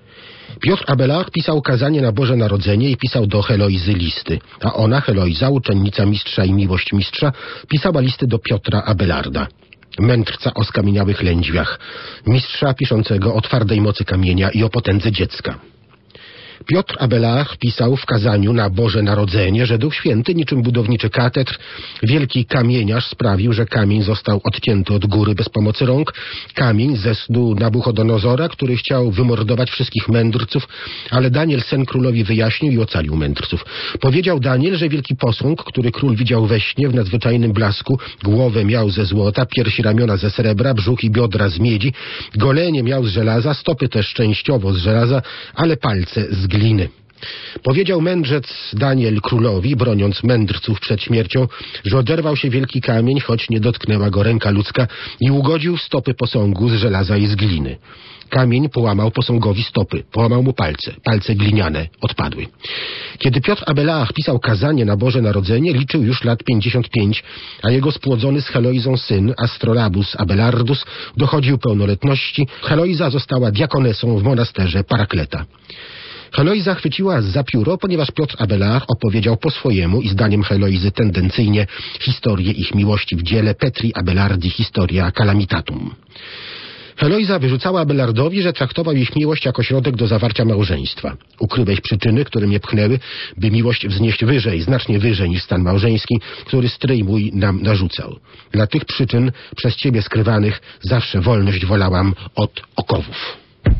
Piotr Abelard pisał kazanie na Boże Narodzenie i pisał do Heloizy listy, a ona, Heloiza, uczennica mistrza i miłość mistrza, pisała listy do Piotra Abelarda, mędrca o skamieniałych lędźwiach, mistrza piszącego o twardej mocy kamienia i o potędze dziecka. Piotr Abelard pisał w kazaniu na Boże Narodzenie, że Duch Święty, niczym budowniczy katedr, wielki kamieniarz sprawił, że kamień został odcięty od góry bez pomocy rąk, kamień ze snu Nabuchodonozora, który chciał wymordować wszystkich mędrców, ale Daniel sen królowi wyjaśnił i ocalił mędrców. Powiedział Daniel, że wielki posąg, który król widział we śnie w nadzwyczajnym blasku, głowę miał ze złota, piersi ramiona ze srebra, brzuch i biodra z miedzi, golenie miał z żelaza, stopy też częściowo z żelaza, ale palce z gliny. Powiedział mędrzec Daniel królowi, broniąc mędrców przed śmiercią, że oderwał się wielki kamień, choć nie dotknęła go ręka ludzka, i ugodził stopy posągu z żelaza i z gliny. Kamień połamał posągowi stopy, połamał mu palce, palce gliniane odpadły. Kiedy Piotr Abelard pisał kazanie na Boże Narodzenie, liczył już lat pięćdziesiąt pięć, a jego spłodzony z Heloizą syn, Astrolabus Abelardus, dochodził pełnoletności. Heloiza została diakonesą w monasterze Parakleta. Heloiza chwyciła za pióro, ponieważ Piotr Abelard opowiedział po swojemu i zdaniem Heloizy tendencyjnie historię ich miłości w dziele Petri Abelardi Historia Calamitatum. Heloiza wyrzucała Abelardowi, że traktował ich miłość jako środek do zawarcia małżeństwa. Ukryłeś przyczyny, które mnie pchnęły, by miłość wznieść wyżej, znacznie wyżej niż stan małżeński, który stryj mój nam narzucał. Dla tych przyczyn, przez ciebie skrywanych, zawsze wolność wolałam od okowów.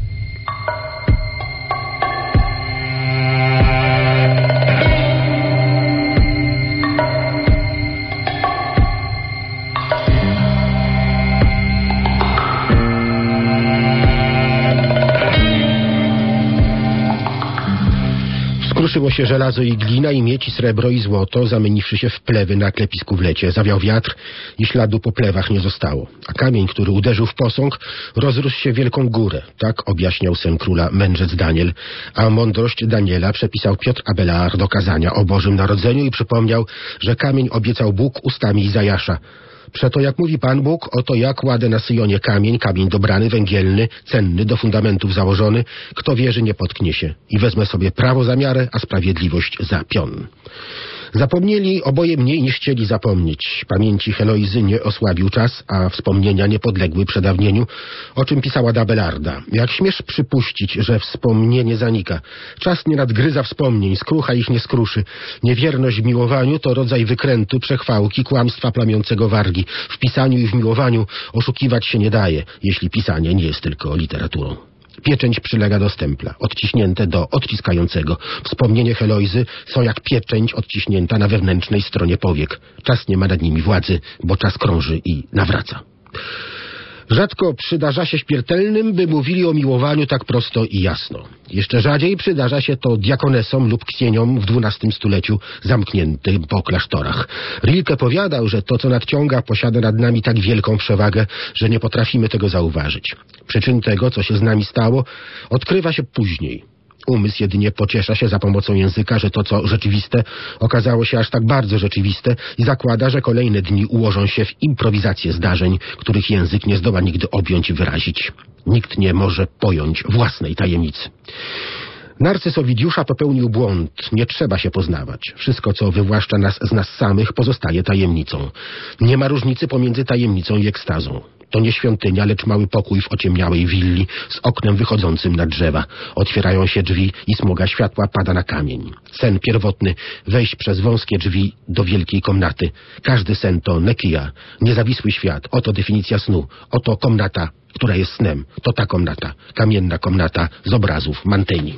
Kruszyło się żelazo i glina, i miedź, i srebro, i złoto, zamieniwszy się w plewy na klepisku w lecie. Zawiał wiatr i śladu po plewach nie zostało. A kamień, który uderzył w posąg, rozrósł się w wielką górę. Tak objaśniał sen króla mędrzec Daniel. A mądrość Daniela przepisał Piotr Abelard do kazania o Bożym Narodzeniu i przypomniał, że kamień obiecał Bóg ustami Izajasza. Przeto, jak mówi Pan Bóg, oto ja kładę na Syjonie kamień, kamień dobrany, węgielny, cenny, do fundamentów założony. Kto wierzy, nie potknie się. I wezmę sobie prawo za miarę, a sprawiedliwość za pion. Zapomnieli oboje mniej niż chcieli zapomnieć. Pamięci Heloizy nie osłabił czas, a wspomnienia nie podległy przedawnieniu, o czym pisała Abelarda. Jak śmiesz przypuścić, że wspomnienie zanika? Czas nie nadgryza wspomnień, skrucha ich nie skruszy. Niewierność w miłowaniu to rodzaj wykrętu, przechwałki, kłamstwa plamiącego wargi. W pisaniu i w miłowaniu oszukiwać się nie daje, jeśli pisanie nie jest tylko literaturą. Pieczęć przylega do stempla, odciśnięte do odciskającego. Wspomnienie Heloizy są jak pieczęć odciśnięta na wewnętrznej stronie powiek. Czas nie ma nad nimi władzy, bo czas krąży i nawraca. Rzadko przydarza się śmiertelnym, by mówili o miłowaniu tak prosto i jasno. Jeszcze rzadziej przydarza się to diakonesom lub księciom w dwunastym stuleciu zamkniętym po klasztorach. Rilke powiadał, że to, co nadciąga, posiada nad nami tak wielką przewagę, że nie potrafimy tego zauważyć. Przyczyn tego, co się z nami stało, odkrywa się później. Umysł jedynie pociesza się za pomocą języka, że to, co rzeczywiste, okazało się aż tak bardzo rzeczywiste i zakłada, że kolejne dni ułożą się w improwizację zdarzeń, których język nie zdoła nigdy objąć i wyrazić. Nikt nie może pojąć własnej tajemnicy. Narcyz Owidiusza popełnił błąd. Nie trzeba się poznawać. Wszystko, co wywłaszcza nas z nas samych, pozostaje tajemnicą. Nie ma różnicy pomiędzy tajemnicą i ekstazą. To nie świątynia, lecz mały pokój w ociemniałej willi z oknem wychodzącym na drzewa. Otwierają się drzwi i smuga światła pada na kamień. Sen pierwotny, wejść przez wąskie drzwi do wielkiej komnaty. Każdy sen to nekia, niezawisły świat. Oto definicja snu. Oto komnata, która jest snem. To ta komnata, kamienna komnata z obrazów Mantegni.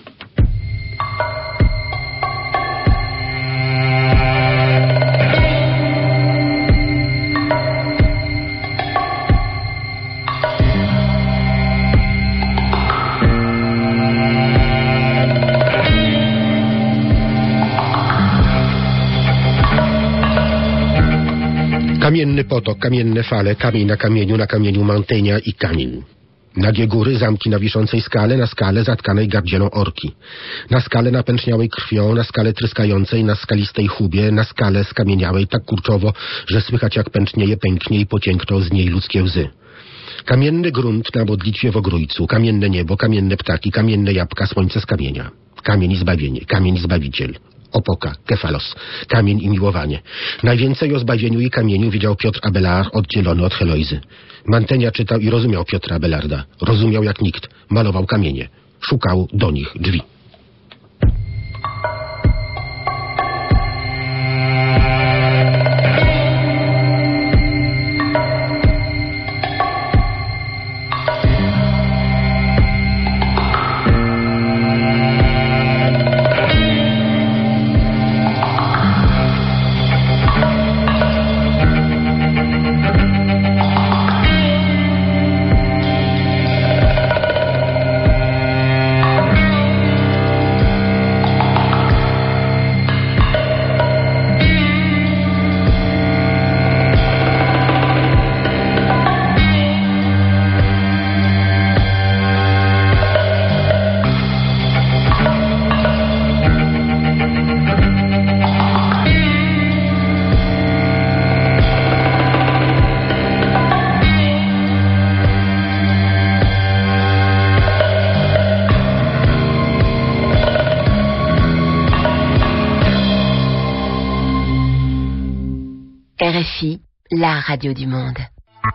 Kamienny potok, kamienne fale, kamień na kamieniu, na kamieniu Mantegna i kamień. Nagie góry, zamki na wiszącej skale, na skale zatkanej gardzielą orki. Na skale napęczniałej krwią, na skale tryskającej, na skalistej hubie, na skale skamieniałej tak kurczowo, że słychać jak pęcznieje, pęknie i pociękną z niej ludzkie łzy. Kamienny grunt na modlitwie w ogrójcu, kamienne niebo, kamienne ptaki, kamienne jabłka, słońce z kamienia. Kamień i zbawienie, kamień i zbawiciel. Opoka, kefalos, kamień i miłowanie. Najwięcej o zbawieniu i kamieniu wiedział Piotr Abelard, oddzielony od Heloizy. Mantegna czytał i rozumiał Piotra Abelarda. Rozumiał jak nikt. Malował kamienie. Szukał do nich drzwi. R F I, la radio du monde.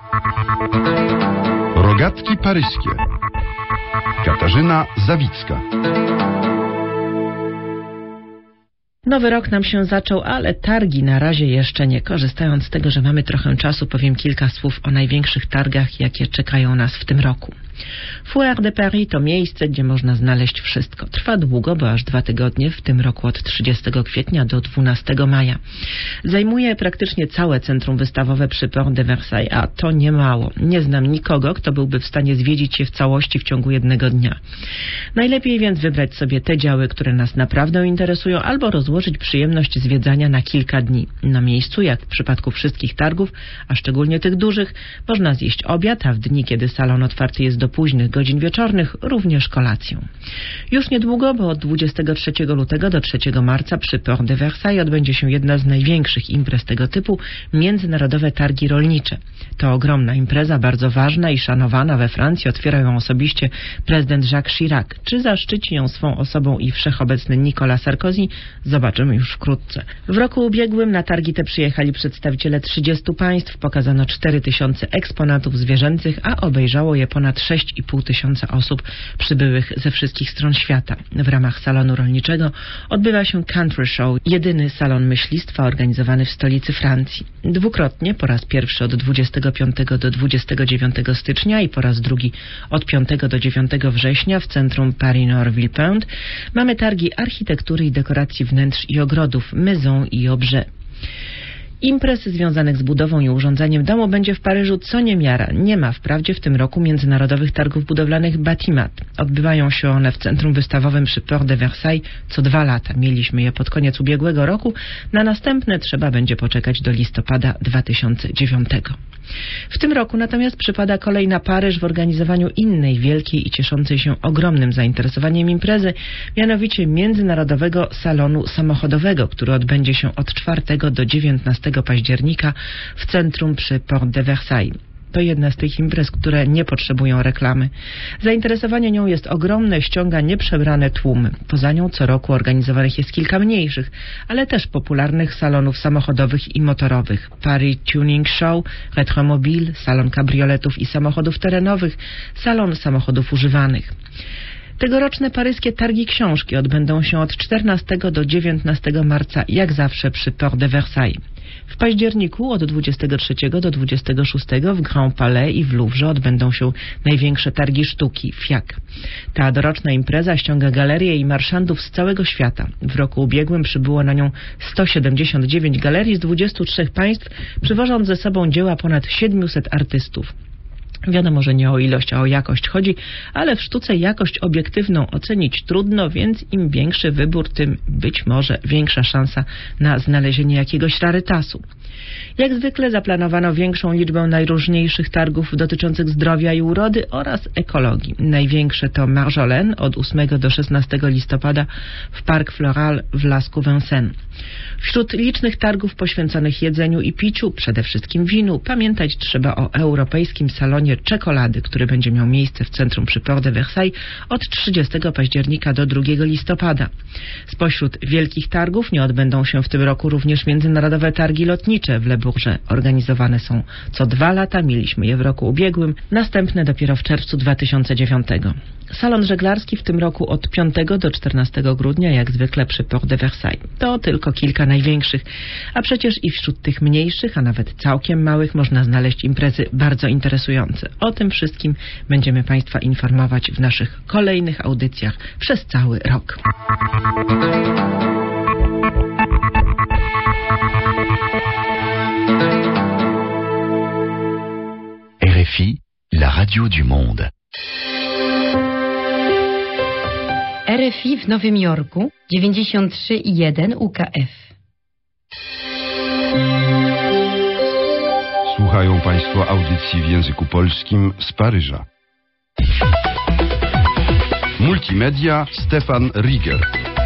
Rogatki paryskie. Katarzyna Zawicka. Nowy rok nam się zaczął, ale targi na razie jeszcze nie. Korzystając z tego, że mamy trochę czasu, powiem kilka słów o największych targach, jakie czekają nas w tym roku. Foire de Paris to miejsce, gdzie można znaleźć wszystko. Trwa długo, bo aż dwa tygodnie, w tym roku od trzydziestego kwietnia do dwunastego maja. Zajmuje praktycznie całe centrum wystawowe przy Porte de Versailles, a to nie mało. Nie znam nikogo, kto byłby w stanie zwiedzić je w całości w ciągu jednego dnia. Najlepiej więc wybrać sobie te działy, które nas naprawdę interesują, albo rozłożyć przyjemność zwiedzania na kilka dni. Na miejscu, jak w przypadku wszystkich targów, a szczególnie tych dużych, można zjeść obiad, a w dni, kiedy salon otwarty jest do późnych godzin wieczornych, również kolacją. Już niedługo, bo od dwudziestego trzeciego lutego do trzeciego marca przy Porte de Versailles odbędzie się jedna z największych imprez tego typu, Międzynarodowe Targi Rolnicze. To ogromna impreza, bardzo ważna i szanowana we Francji. Otwiera ją osobiście prezydent Jacques Chirac. Czy zaszczyci ją swą osobą i wszechobecny Nicolas Sarkozy? Zobaczymy już wkrótce. W roku ubiegłym na targi te przyjechali przedstawiciele trzydziestu państw, pokazano cztery tysiące eksponatów zwierzęcych, a obejrzało je ponad sześć i pół tysiąca osób przybyłych ze wszystkich stron świata. W ramach salonu rolniczego odbywa się Country Show, jedyny salon myślistwa organizowany w stolicy Francji. Dwukrotnie, po raz pierwszy od dwudziestego piątego do dwudziestego dziewiątego stycznia i po raz drugi od piątego do dziewiątego września w centrum Paris-Nord-Villepinte, mamy targi architektury i dekoracji wnętrz i ogrodów, Maison i Objet. Imprez związanych z budową i urządzeniem domu będzie w Paryżu co niemiara. Nie ma wprawdzie w tym roku międzynarodowych targów budowlanych Batimat. Odbywają się one w centrum wystawowym przy Porte de Versailles co dwa lata. Mieliśmy je pod koniec ubiegłego roku. Na następne trzeba będzie poczekać do listopada dwa tysiące dziewiątego. W tym roku natomiast przypada kolej na Paryż w organizowaniu innej wielkiej i cieszącej się ogromnym zainteresowaniem imprezy, mianowicie Międzynarodowego Salonu Samochodowego, który odbędzie się od czwartego do dziewiętnastego października w centrum przy Porte de Versailles. To jedna z tych imprez, które nie potrzebują reklamy. Zainteresowanie nią jest ogromne, ściąga nieprzebrane tłumy. Poza nią co roku organizowanych jest kilka mniejszych, ale też popularnych salonów samochodowych i motorowych. Paris Tuning Show, Retromobile, salon kabrioletów i samochodów terenowych, salon samochodów używanych. Tegoroczne paryskie targi książki odbędą się od czternastego do dziewiętnastego marca, jak zawsze przy Port de Versailles. W październiku od dwudziestego trzeciego do dwudziestego szóstego w Grand Palais i w Louvre odbędą się największe targi sztuki, F I A C. Ta doroczna impreza ściąga galerie i marszandów z całego świata. W roku ubiegłym przybyło na nią sto siedemdziesiąt dziewięć galerii z dwudziestu trzech państw, przywożąc ze sobą dzieła ponad siedmiuset artystów. Wiadomo, że nie o ilość, a o jakość chodzi, ale w sztuce jakość obiektywną ocenić trudno, więc im większy wybór, tym być może większa szansa na znalezienie jakiegoś rarytasu. Jak zwykle zaplanowano większą liczbę najróżniejszych targów dotyczących zdrowia i urody oraz ekologii. Największe to Marjolaine od ósmego do szesnastego listopada w Parc Floral w Lascaux Vincennes. Wśród licznych targów poświęconych jedzeniu i piciu, przede wszystkim winu, pamiętać trzeba o Europejskim Salonie Czekolady, który będzie miał miejsce w centrum przy Port de Versailles od trzydziestego października do drugiego listopada. Spośród wielkich targów nie odbędą się w tym roku również międzynarodowe targi lotnicze w Le Bourget. Organizowane są co dwa lata, mieliśmy je w roku ubiegłym, następne dopiero w czerwcu dwa tysiące dziewiątego. Salon żeglarski w tym roku od piątego do czternastego grudnia, jak zwykle przy Port de Versailles. To tylko kilka największych, a przecież i wśród tych mniejszych, a nawet całkiem małych można znaleźć imprezy bardzo interesujące. O tym wszystkim będziemy Państwa informować w naszych kolejnych audycjach przez cały rok. R F I, la radio du monde. R F I w Nowym Jorku dziewięćdziesiąt trzy i jeden U K F. Słuchają Państwo audycji w języku polskim z Paryża. Multimedia Stefan Rieger.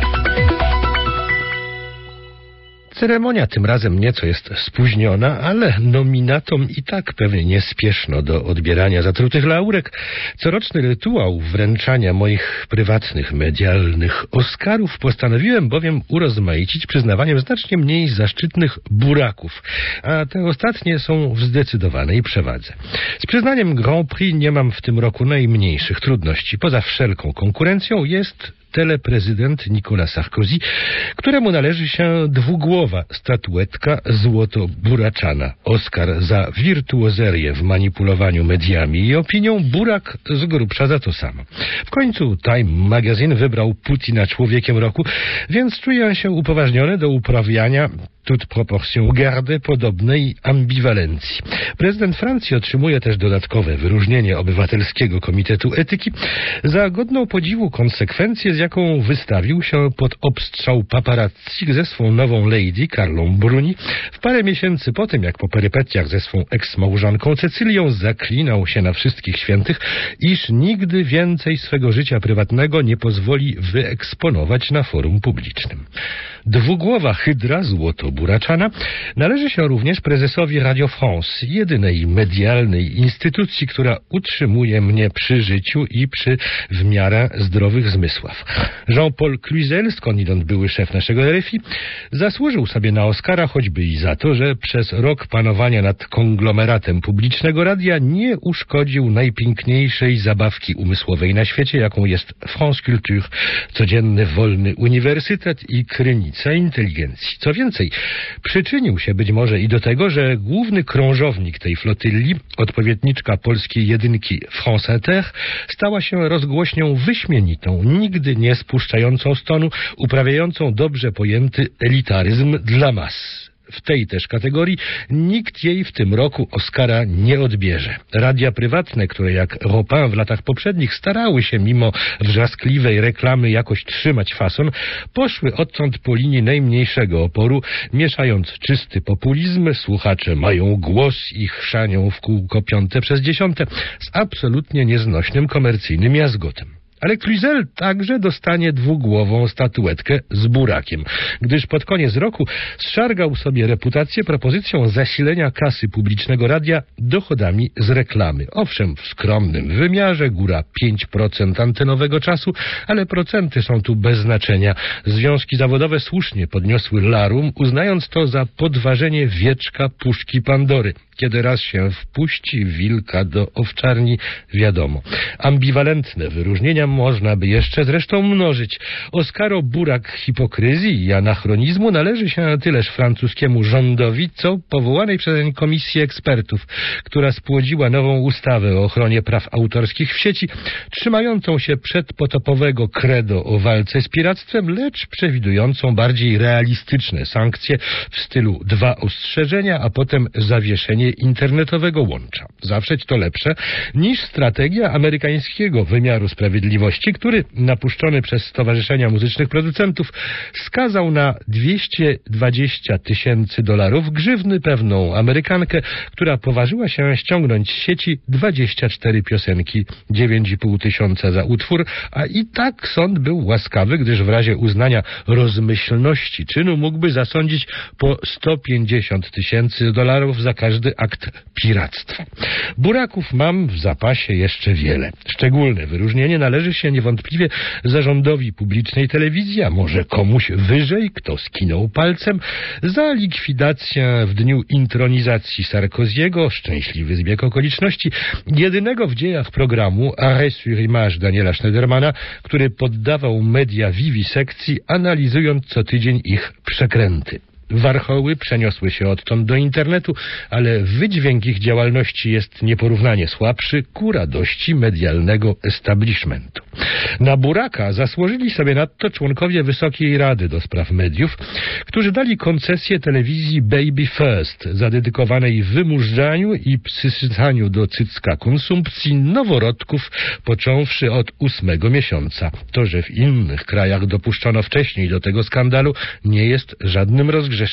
Ceremonia tym razem nieco jest spóźniona, ale nominatom i tak pewnie nie spieszno do odbierania zatrutych laurek. Coroczny rytuał wręczania moich prywatnych, medialnych Oscarów postanowiłem bowiem urozmaicić przyznawaniem znacznie mniej zaszczytnych buraków, a te ostatnie są w zdecydowanej przewadze. Z przyznaniem Grand Prix nie mam w tym roku najmniejszych trudności. Poza wszelką konkurencją jest teleprezydent Nicolas Sarkozy, któremu należy się dwugłowa statuetka złoto-buraczana. Oscar za wirtuozerię w manipulowaniu mediami i opinią, burak z grubsza za to samo. W końcu Time Magazine wybrał Putina człowiekiem roku, więc czuję się upoważniony do uprawiania toute proportion garde podobnej ambiwalencji. Prezydent Francji otrzymuje też dodatkowe wyróżnienie Obywatelskiego Komitetu Etyki za godną podziwu konsekwencję, z jaką wystawił się pod obstrzał paparazzi ze swą nową lady, Carlą Bruni, w parę miesięcy po tym, jak po perypetiach ze swą eks-małżonką Cecylią zaklinał się na wszystkich świętych, iż nigdy więcej swego życia prywatnego nie pozwoli wyeksponować na forum publicznym. Dwugłowa hydra złoto-buraczana należy się również prezesowi Radio France, jedynej medialnej instytucji, która utrzymuje mnie przy życiu i przy w miarę zdrowych zmysłach. Jean-Paul Cluzel, skądinąd były szef naszego R F I, zasłużył sobie na Oscara choćby i za to, że przez rok panowania nad konglomeratem publicznego radia nie uszkodził najpiękniejszej zabawki umysłowej na świecie, jaką jest France Culture, codzienny wolny uniwersytet i krynica inteligencji. Co więcej, przyczynił się być może i do tego, że główny krążownik tej flotylli, odpowiedniczka polskiej jedynki France Inter, stała się rozgłośnią wyśmienitą, nigdy nie spuszczającą z tonu, uprawiającą dobrze pojęty elitaryzm dla mas. W tej też kategorii nikt jej w tym roku Oscara nie odbierze. Radia prywatne, które jak Europin w latach poprzednich starały się mimo wrzaskliwej reklamy jakoś trzymać fason, poszły odtąd po linii najmniejszego oporu, mieszając czysty populizm, słuchacze mają głos i chrzanią w kółko piąte przez dziesiąte, z absolutnie nieznośnym komercyjnym jazgotem. Ale Cluzel także dostanie dwugłową statuetkę z burakiem, gdyż pod koniec roku zszargał sobie reputację propozycją zasilenia kasy publicznego radia dochodami z reklamy. Owszem, w skromnym wymiarze, góra pięć procent antenowego czasu, ale procenty są tu bez znaczenia. Związki zawodowe słusznie podniosły larum, uznając to za podważenie wieczka puszki Pandory. Kiedy raz się wpuści wilka do owczarni, wiadomo. Ambiwalentne wyróżnienia można by jeszcze zresztą mnożyć. Oscaro burak hipokryzji i anachronizmu należy się tyleż francuskiemu rządowi, co powołanej przezeń komisji ekspertów, która spłodziła nową ustawę o ochronie praw autorskich w sieci, trzymającą się przedpotopowego credo o walce z piractwem, lecz przewidującą bardziej realistyczne sankcje w stylu dwa ostrzeżenia, a potem zawieszenie internetowego łącza. Zawszeć to lepsze niż strategia amerykańskiego wymiaru sprawiedliwości, który, napuszczony przez Stowarzyszenia Muzycznych Producentów, skazał na dwieście dwadzieścia tysięcy dolarów grzywny pewną Amerykankę, która poważyła się ściągnąć z sieci dwadzieścia cztery piosenki, dziewięć i pół tysiąca za utwór, a i tak sąd był łaskawy, gdyż w razie uznania rozmyślności czynu mógłby zasądzić po sto pięćdziesiąt tysięcy dolarów za każdy akt piractwa. Buraków mam w zapasie jeszcze wiele. Szczególne wyróżnienie należy się niewątpliwie zarządowi publicznej telewizji, a może komuś wyżej, kto skinął palcem, za likwidację w dniu intronizacji Sarkoziego, szczęśliwy zbieg okoliczności, jedynego w dziejach programu Arrêt sur image Daniela Schneidermana, który poddawał media wiwisekcji, analizując co tydzień ich przekręty. Warchoły przeniosły się odtąd do internetu, ale wydźwięk ich działalności jest nieporównanie słabszy ku radości medialnego establishmentu. Na buraka zasłużyli sobie nadto członkowie Wysokiej Rady do Spraw Mediów, którzy dali koncesję telewizji Baby First, zadedykowanej wymużdżaniu i przysycaniu do cycka konsumpcji noworodków, począwszy od ósmego miesiąca. To, że w innych krajach dopuszczono wcześniej do tego skandalu, nie jest żadnym rozgrzeszeniem.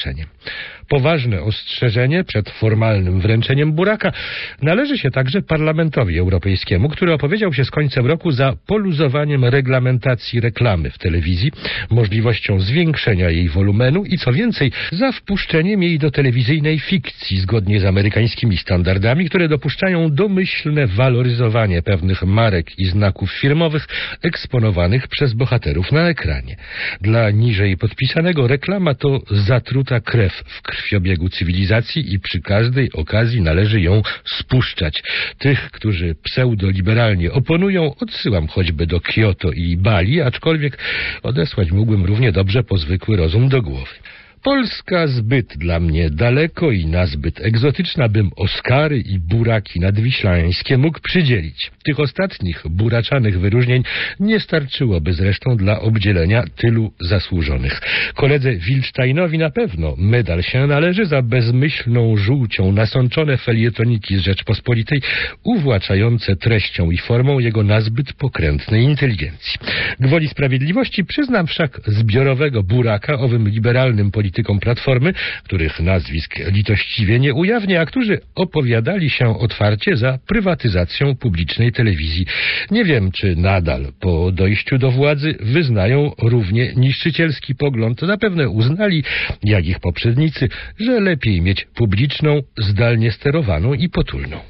Poważne ostrzeżenie przed formalnym wręczeniem buraka należy się także Parlamentowi Europejskiemu, który opowiedział się z końcem roku za poluzowaniem reglamentacji reklamy w telewizji, możliwością zwiększenia jej wolumenu i co więcej, za wpuszczeniem jej do telewizyjnej fikcji zgodnie z amerykańskimi standardami, które dopuszczają domyślne waloryzowanie pewnych marek i znaków firmowych eksponowanych przez bohaterów na ekranie. Dla niżej podpisanego reklama to zatruta krew w krwiobiegu cywilizacji i przy każdej okazji należy ją spuszczać. Tych, którzy pseudoliberalnie oponują, odsyłam choćby do Kyoto i Bali, aczkolwiek odesłać mógłbym równie dobrze po zwykły rozum do głowy. Polska zbyt dla mnie daleko i nazbyt egzotyczna, bym Oscary i buraki nadwiślańskie mógł przydzielić. Tych ostatnich buraczanych wyróżnień nie starczyłoby zresztą dla obdzielenia tylu zasłużonych. Koledze Wilsteinowi na pewno medal się należy za bezmyślną żółcią nasączone felietoniki z Rzeczpospolitej, uwłaczające treścią i formą jego nazbyt pokrętnej inteligencji. Gwoli sprawiedliwości przyznam wszak zbiorowego buraka owym liberalnym politykom Platformy, których nazwisk litościwie nie ujawnię, a którzy opowiadali się otwarcie za prywatyzacją publicznej telewizji. Nie wiem, czy nadal po dojściu do władzy wyznają równie niszczycielski pogląd. Zapewne uznali, jak ich poprzednicy, że lepiej mieć publiczną, zdalnie sterowaną i potulną.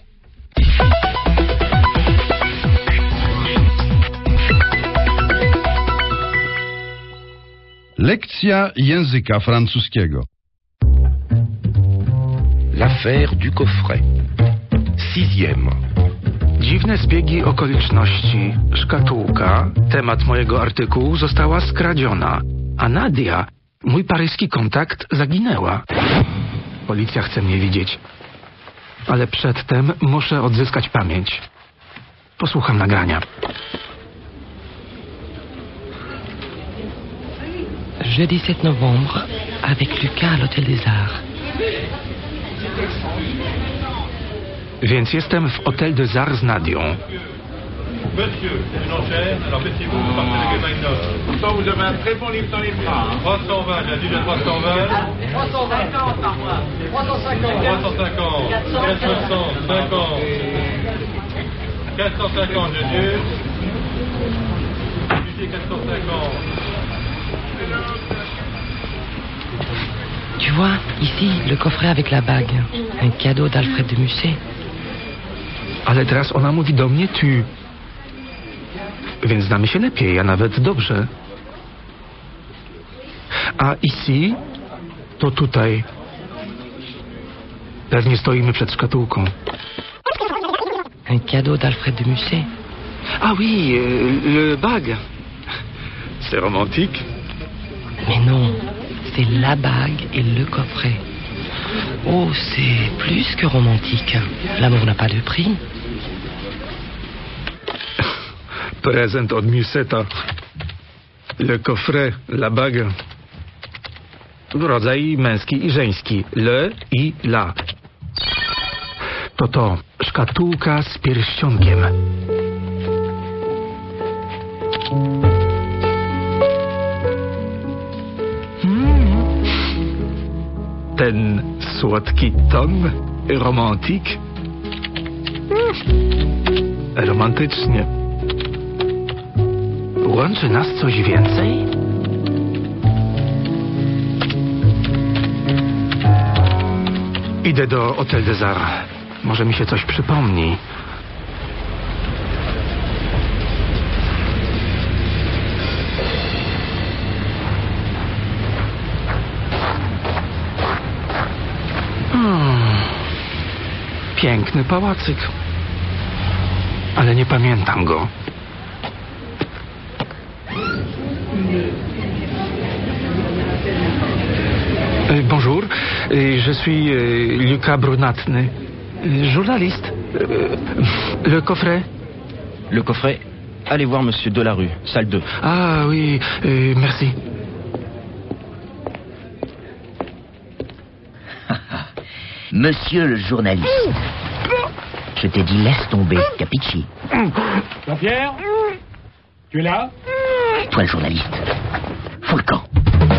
Lekcja języka francuskiego. L'affaire du coffret. Sixième. Dziwne zbiegi okoliczności. Szkatułka, temat mojego artykułu, została skradziona. A Nadia, mój paryski kontakt, zaginęła. Policja chce mnie widzieć. Ale przedtem muszę odzyskać pamięć. Posłucham nagrania. Jeudi sept novembre, avec Lucas à l'Hôtel des Arts. Więc jestem w Hôtel des Arts z Nadią. Monsieur, une enchère, alors mettez-vous, vous partez les gamins. Pourtant, vous avez un très bon livre dans les bras. Hein. trois cent vingt, j'ai dit j'ai trois cent vingt. trois cent cinquante, trois cent cinquante. trois cent cinquante. quatre cent cinquante. quatre cent cinquante, j'ai dit. Tu vois, ici, le coffret avec la bague. Un cadeau d'Alfred de Musset. Ale teraz ona mówi do mnie tu. Więc znamy się lepiej, a nawet dobrze. A ici, to tutaj. Pewnie stoimy przed szkatułką. Un cadeau d'Alfred de Musset. Ah oui, euh, le bague. C'est romantique. Mais non, c'est la bague et le coffret. Oh, c'est plus que romantique. L'amour n'a pas de prix. Prezent od Museta. Le coffret, la bague. Rodzaj męski i żeński. Le i la. To to, szkatułka z pierścionkiem. Hmm. Ten słodki ton, romantik. Hmm. Romantycznie. Łączy nas coś więcej? Idę do Hotel des Arts. Może mi się coś przypomni. Hmm. Piękny pałacyk. Ale nie pamiętam go. Euh, bonjour, euh, je suis euh, Lucas Brunatny, euh, journaliste. Euh, le coffret? Le coffret? Allez voir Monsieur Delarue, salle deux. Ah oui, euh, merci. Monsieur le journaliste, je t'ai dit laisse tomber, capichi. Jean-Pierre? Tu es là? Toi le journaliste, fous le camp.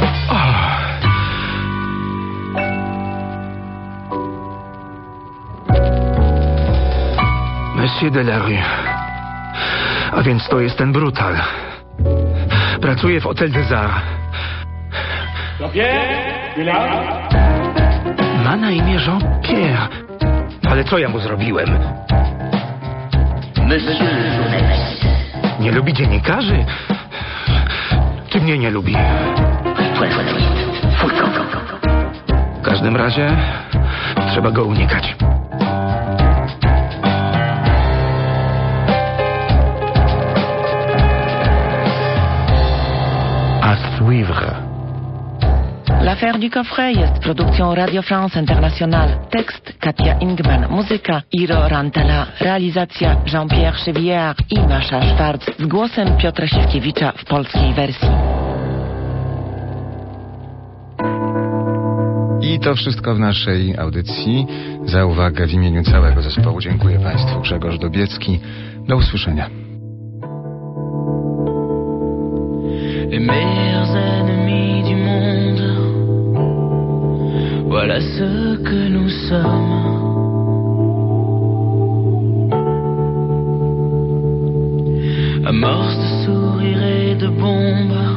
Monsieur Delarue. A więc to jest ten brutal. Pracuje w Hotel des Arts. Jean-Pierre? Tu es là? Ma na imię Jean-Pierre. Ale co ja mu zrobiłem? Monsieur le journaliste. Nie lubi dziennikarzy? Czy mnie nie lubi? Toi le journaliste, fous le camp. W każdym razie trzeba go unikać. L'affaire du coffret jest produkcją Radio France International. Tekst Katia Ingman, muzyka Iro Rantala, realizacja Jean-Pierre Chevillard i Masza Szwarc z głosem Piotra Siwkiewicza w polskiej wersji. I to wszystko w naszej audycji. Za uwagę w imieniu całego zespołu dziękuję Państwu. Grzegorz Dobiecki. Do usłyszenia. Les meilleurs ennemis du monde, voilà ce que nous sommes. Amorce de sourires et de bombes,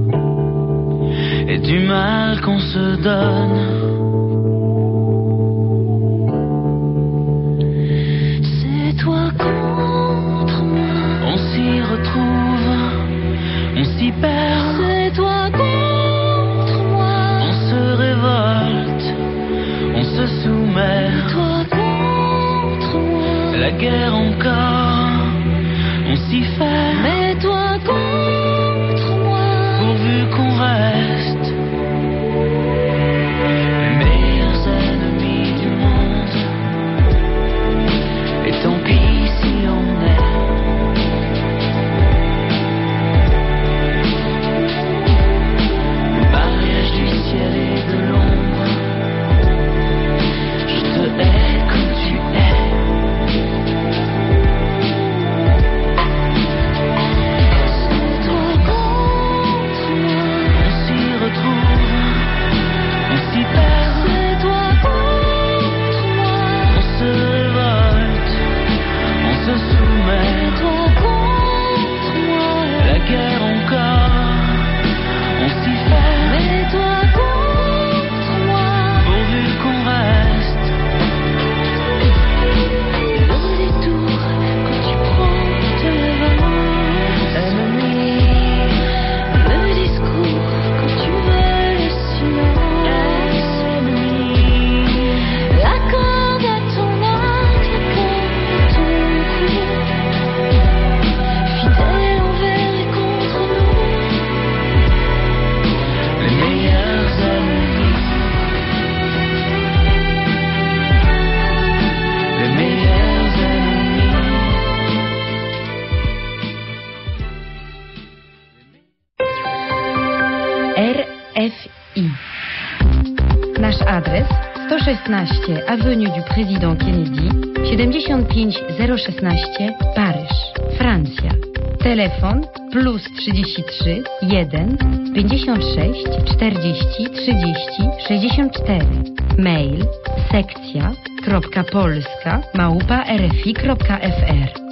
et du mal qu'on se donne. C'est toi contre moi, on s'y retrouve, on s'y perd. C'est toi contre moi. On se révolte, on se soumet. C'est toi contre moi. La guerre encore, on s'y fait. Mais toi contre moi. Pourvu qu'on reste les meilleurs ennemis du monde. Et tant pis si on est. On R F I. Nasz adres sto szesnaście Avenue du Président Kennedy, siedemdziesiąt pięć zero szesnaście, Paryż, Francja. Telefon plus trzydzieści trzy jeden pięćdziesiąt sześć czterdzieści trzydzieści sześćdziesiąt cztery. Mail sekcja kropka polska małpa rfi kropka fr.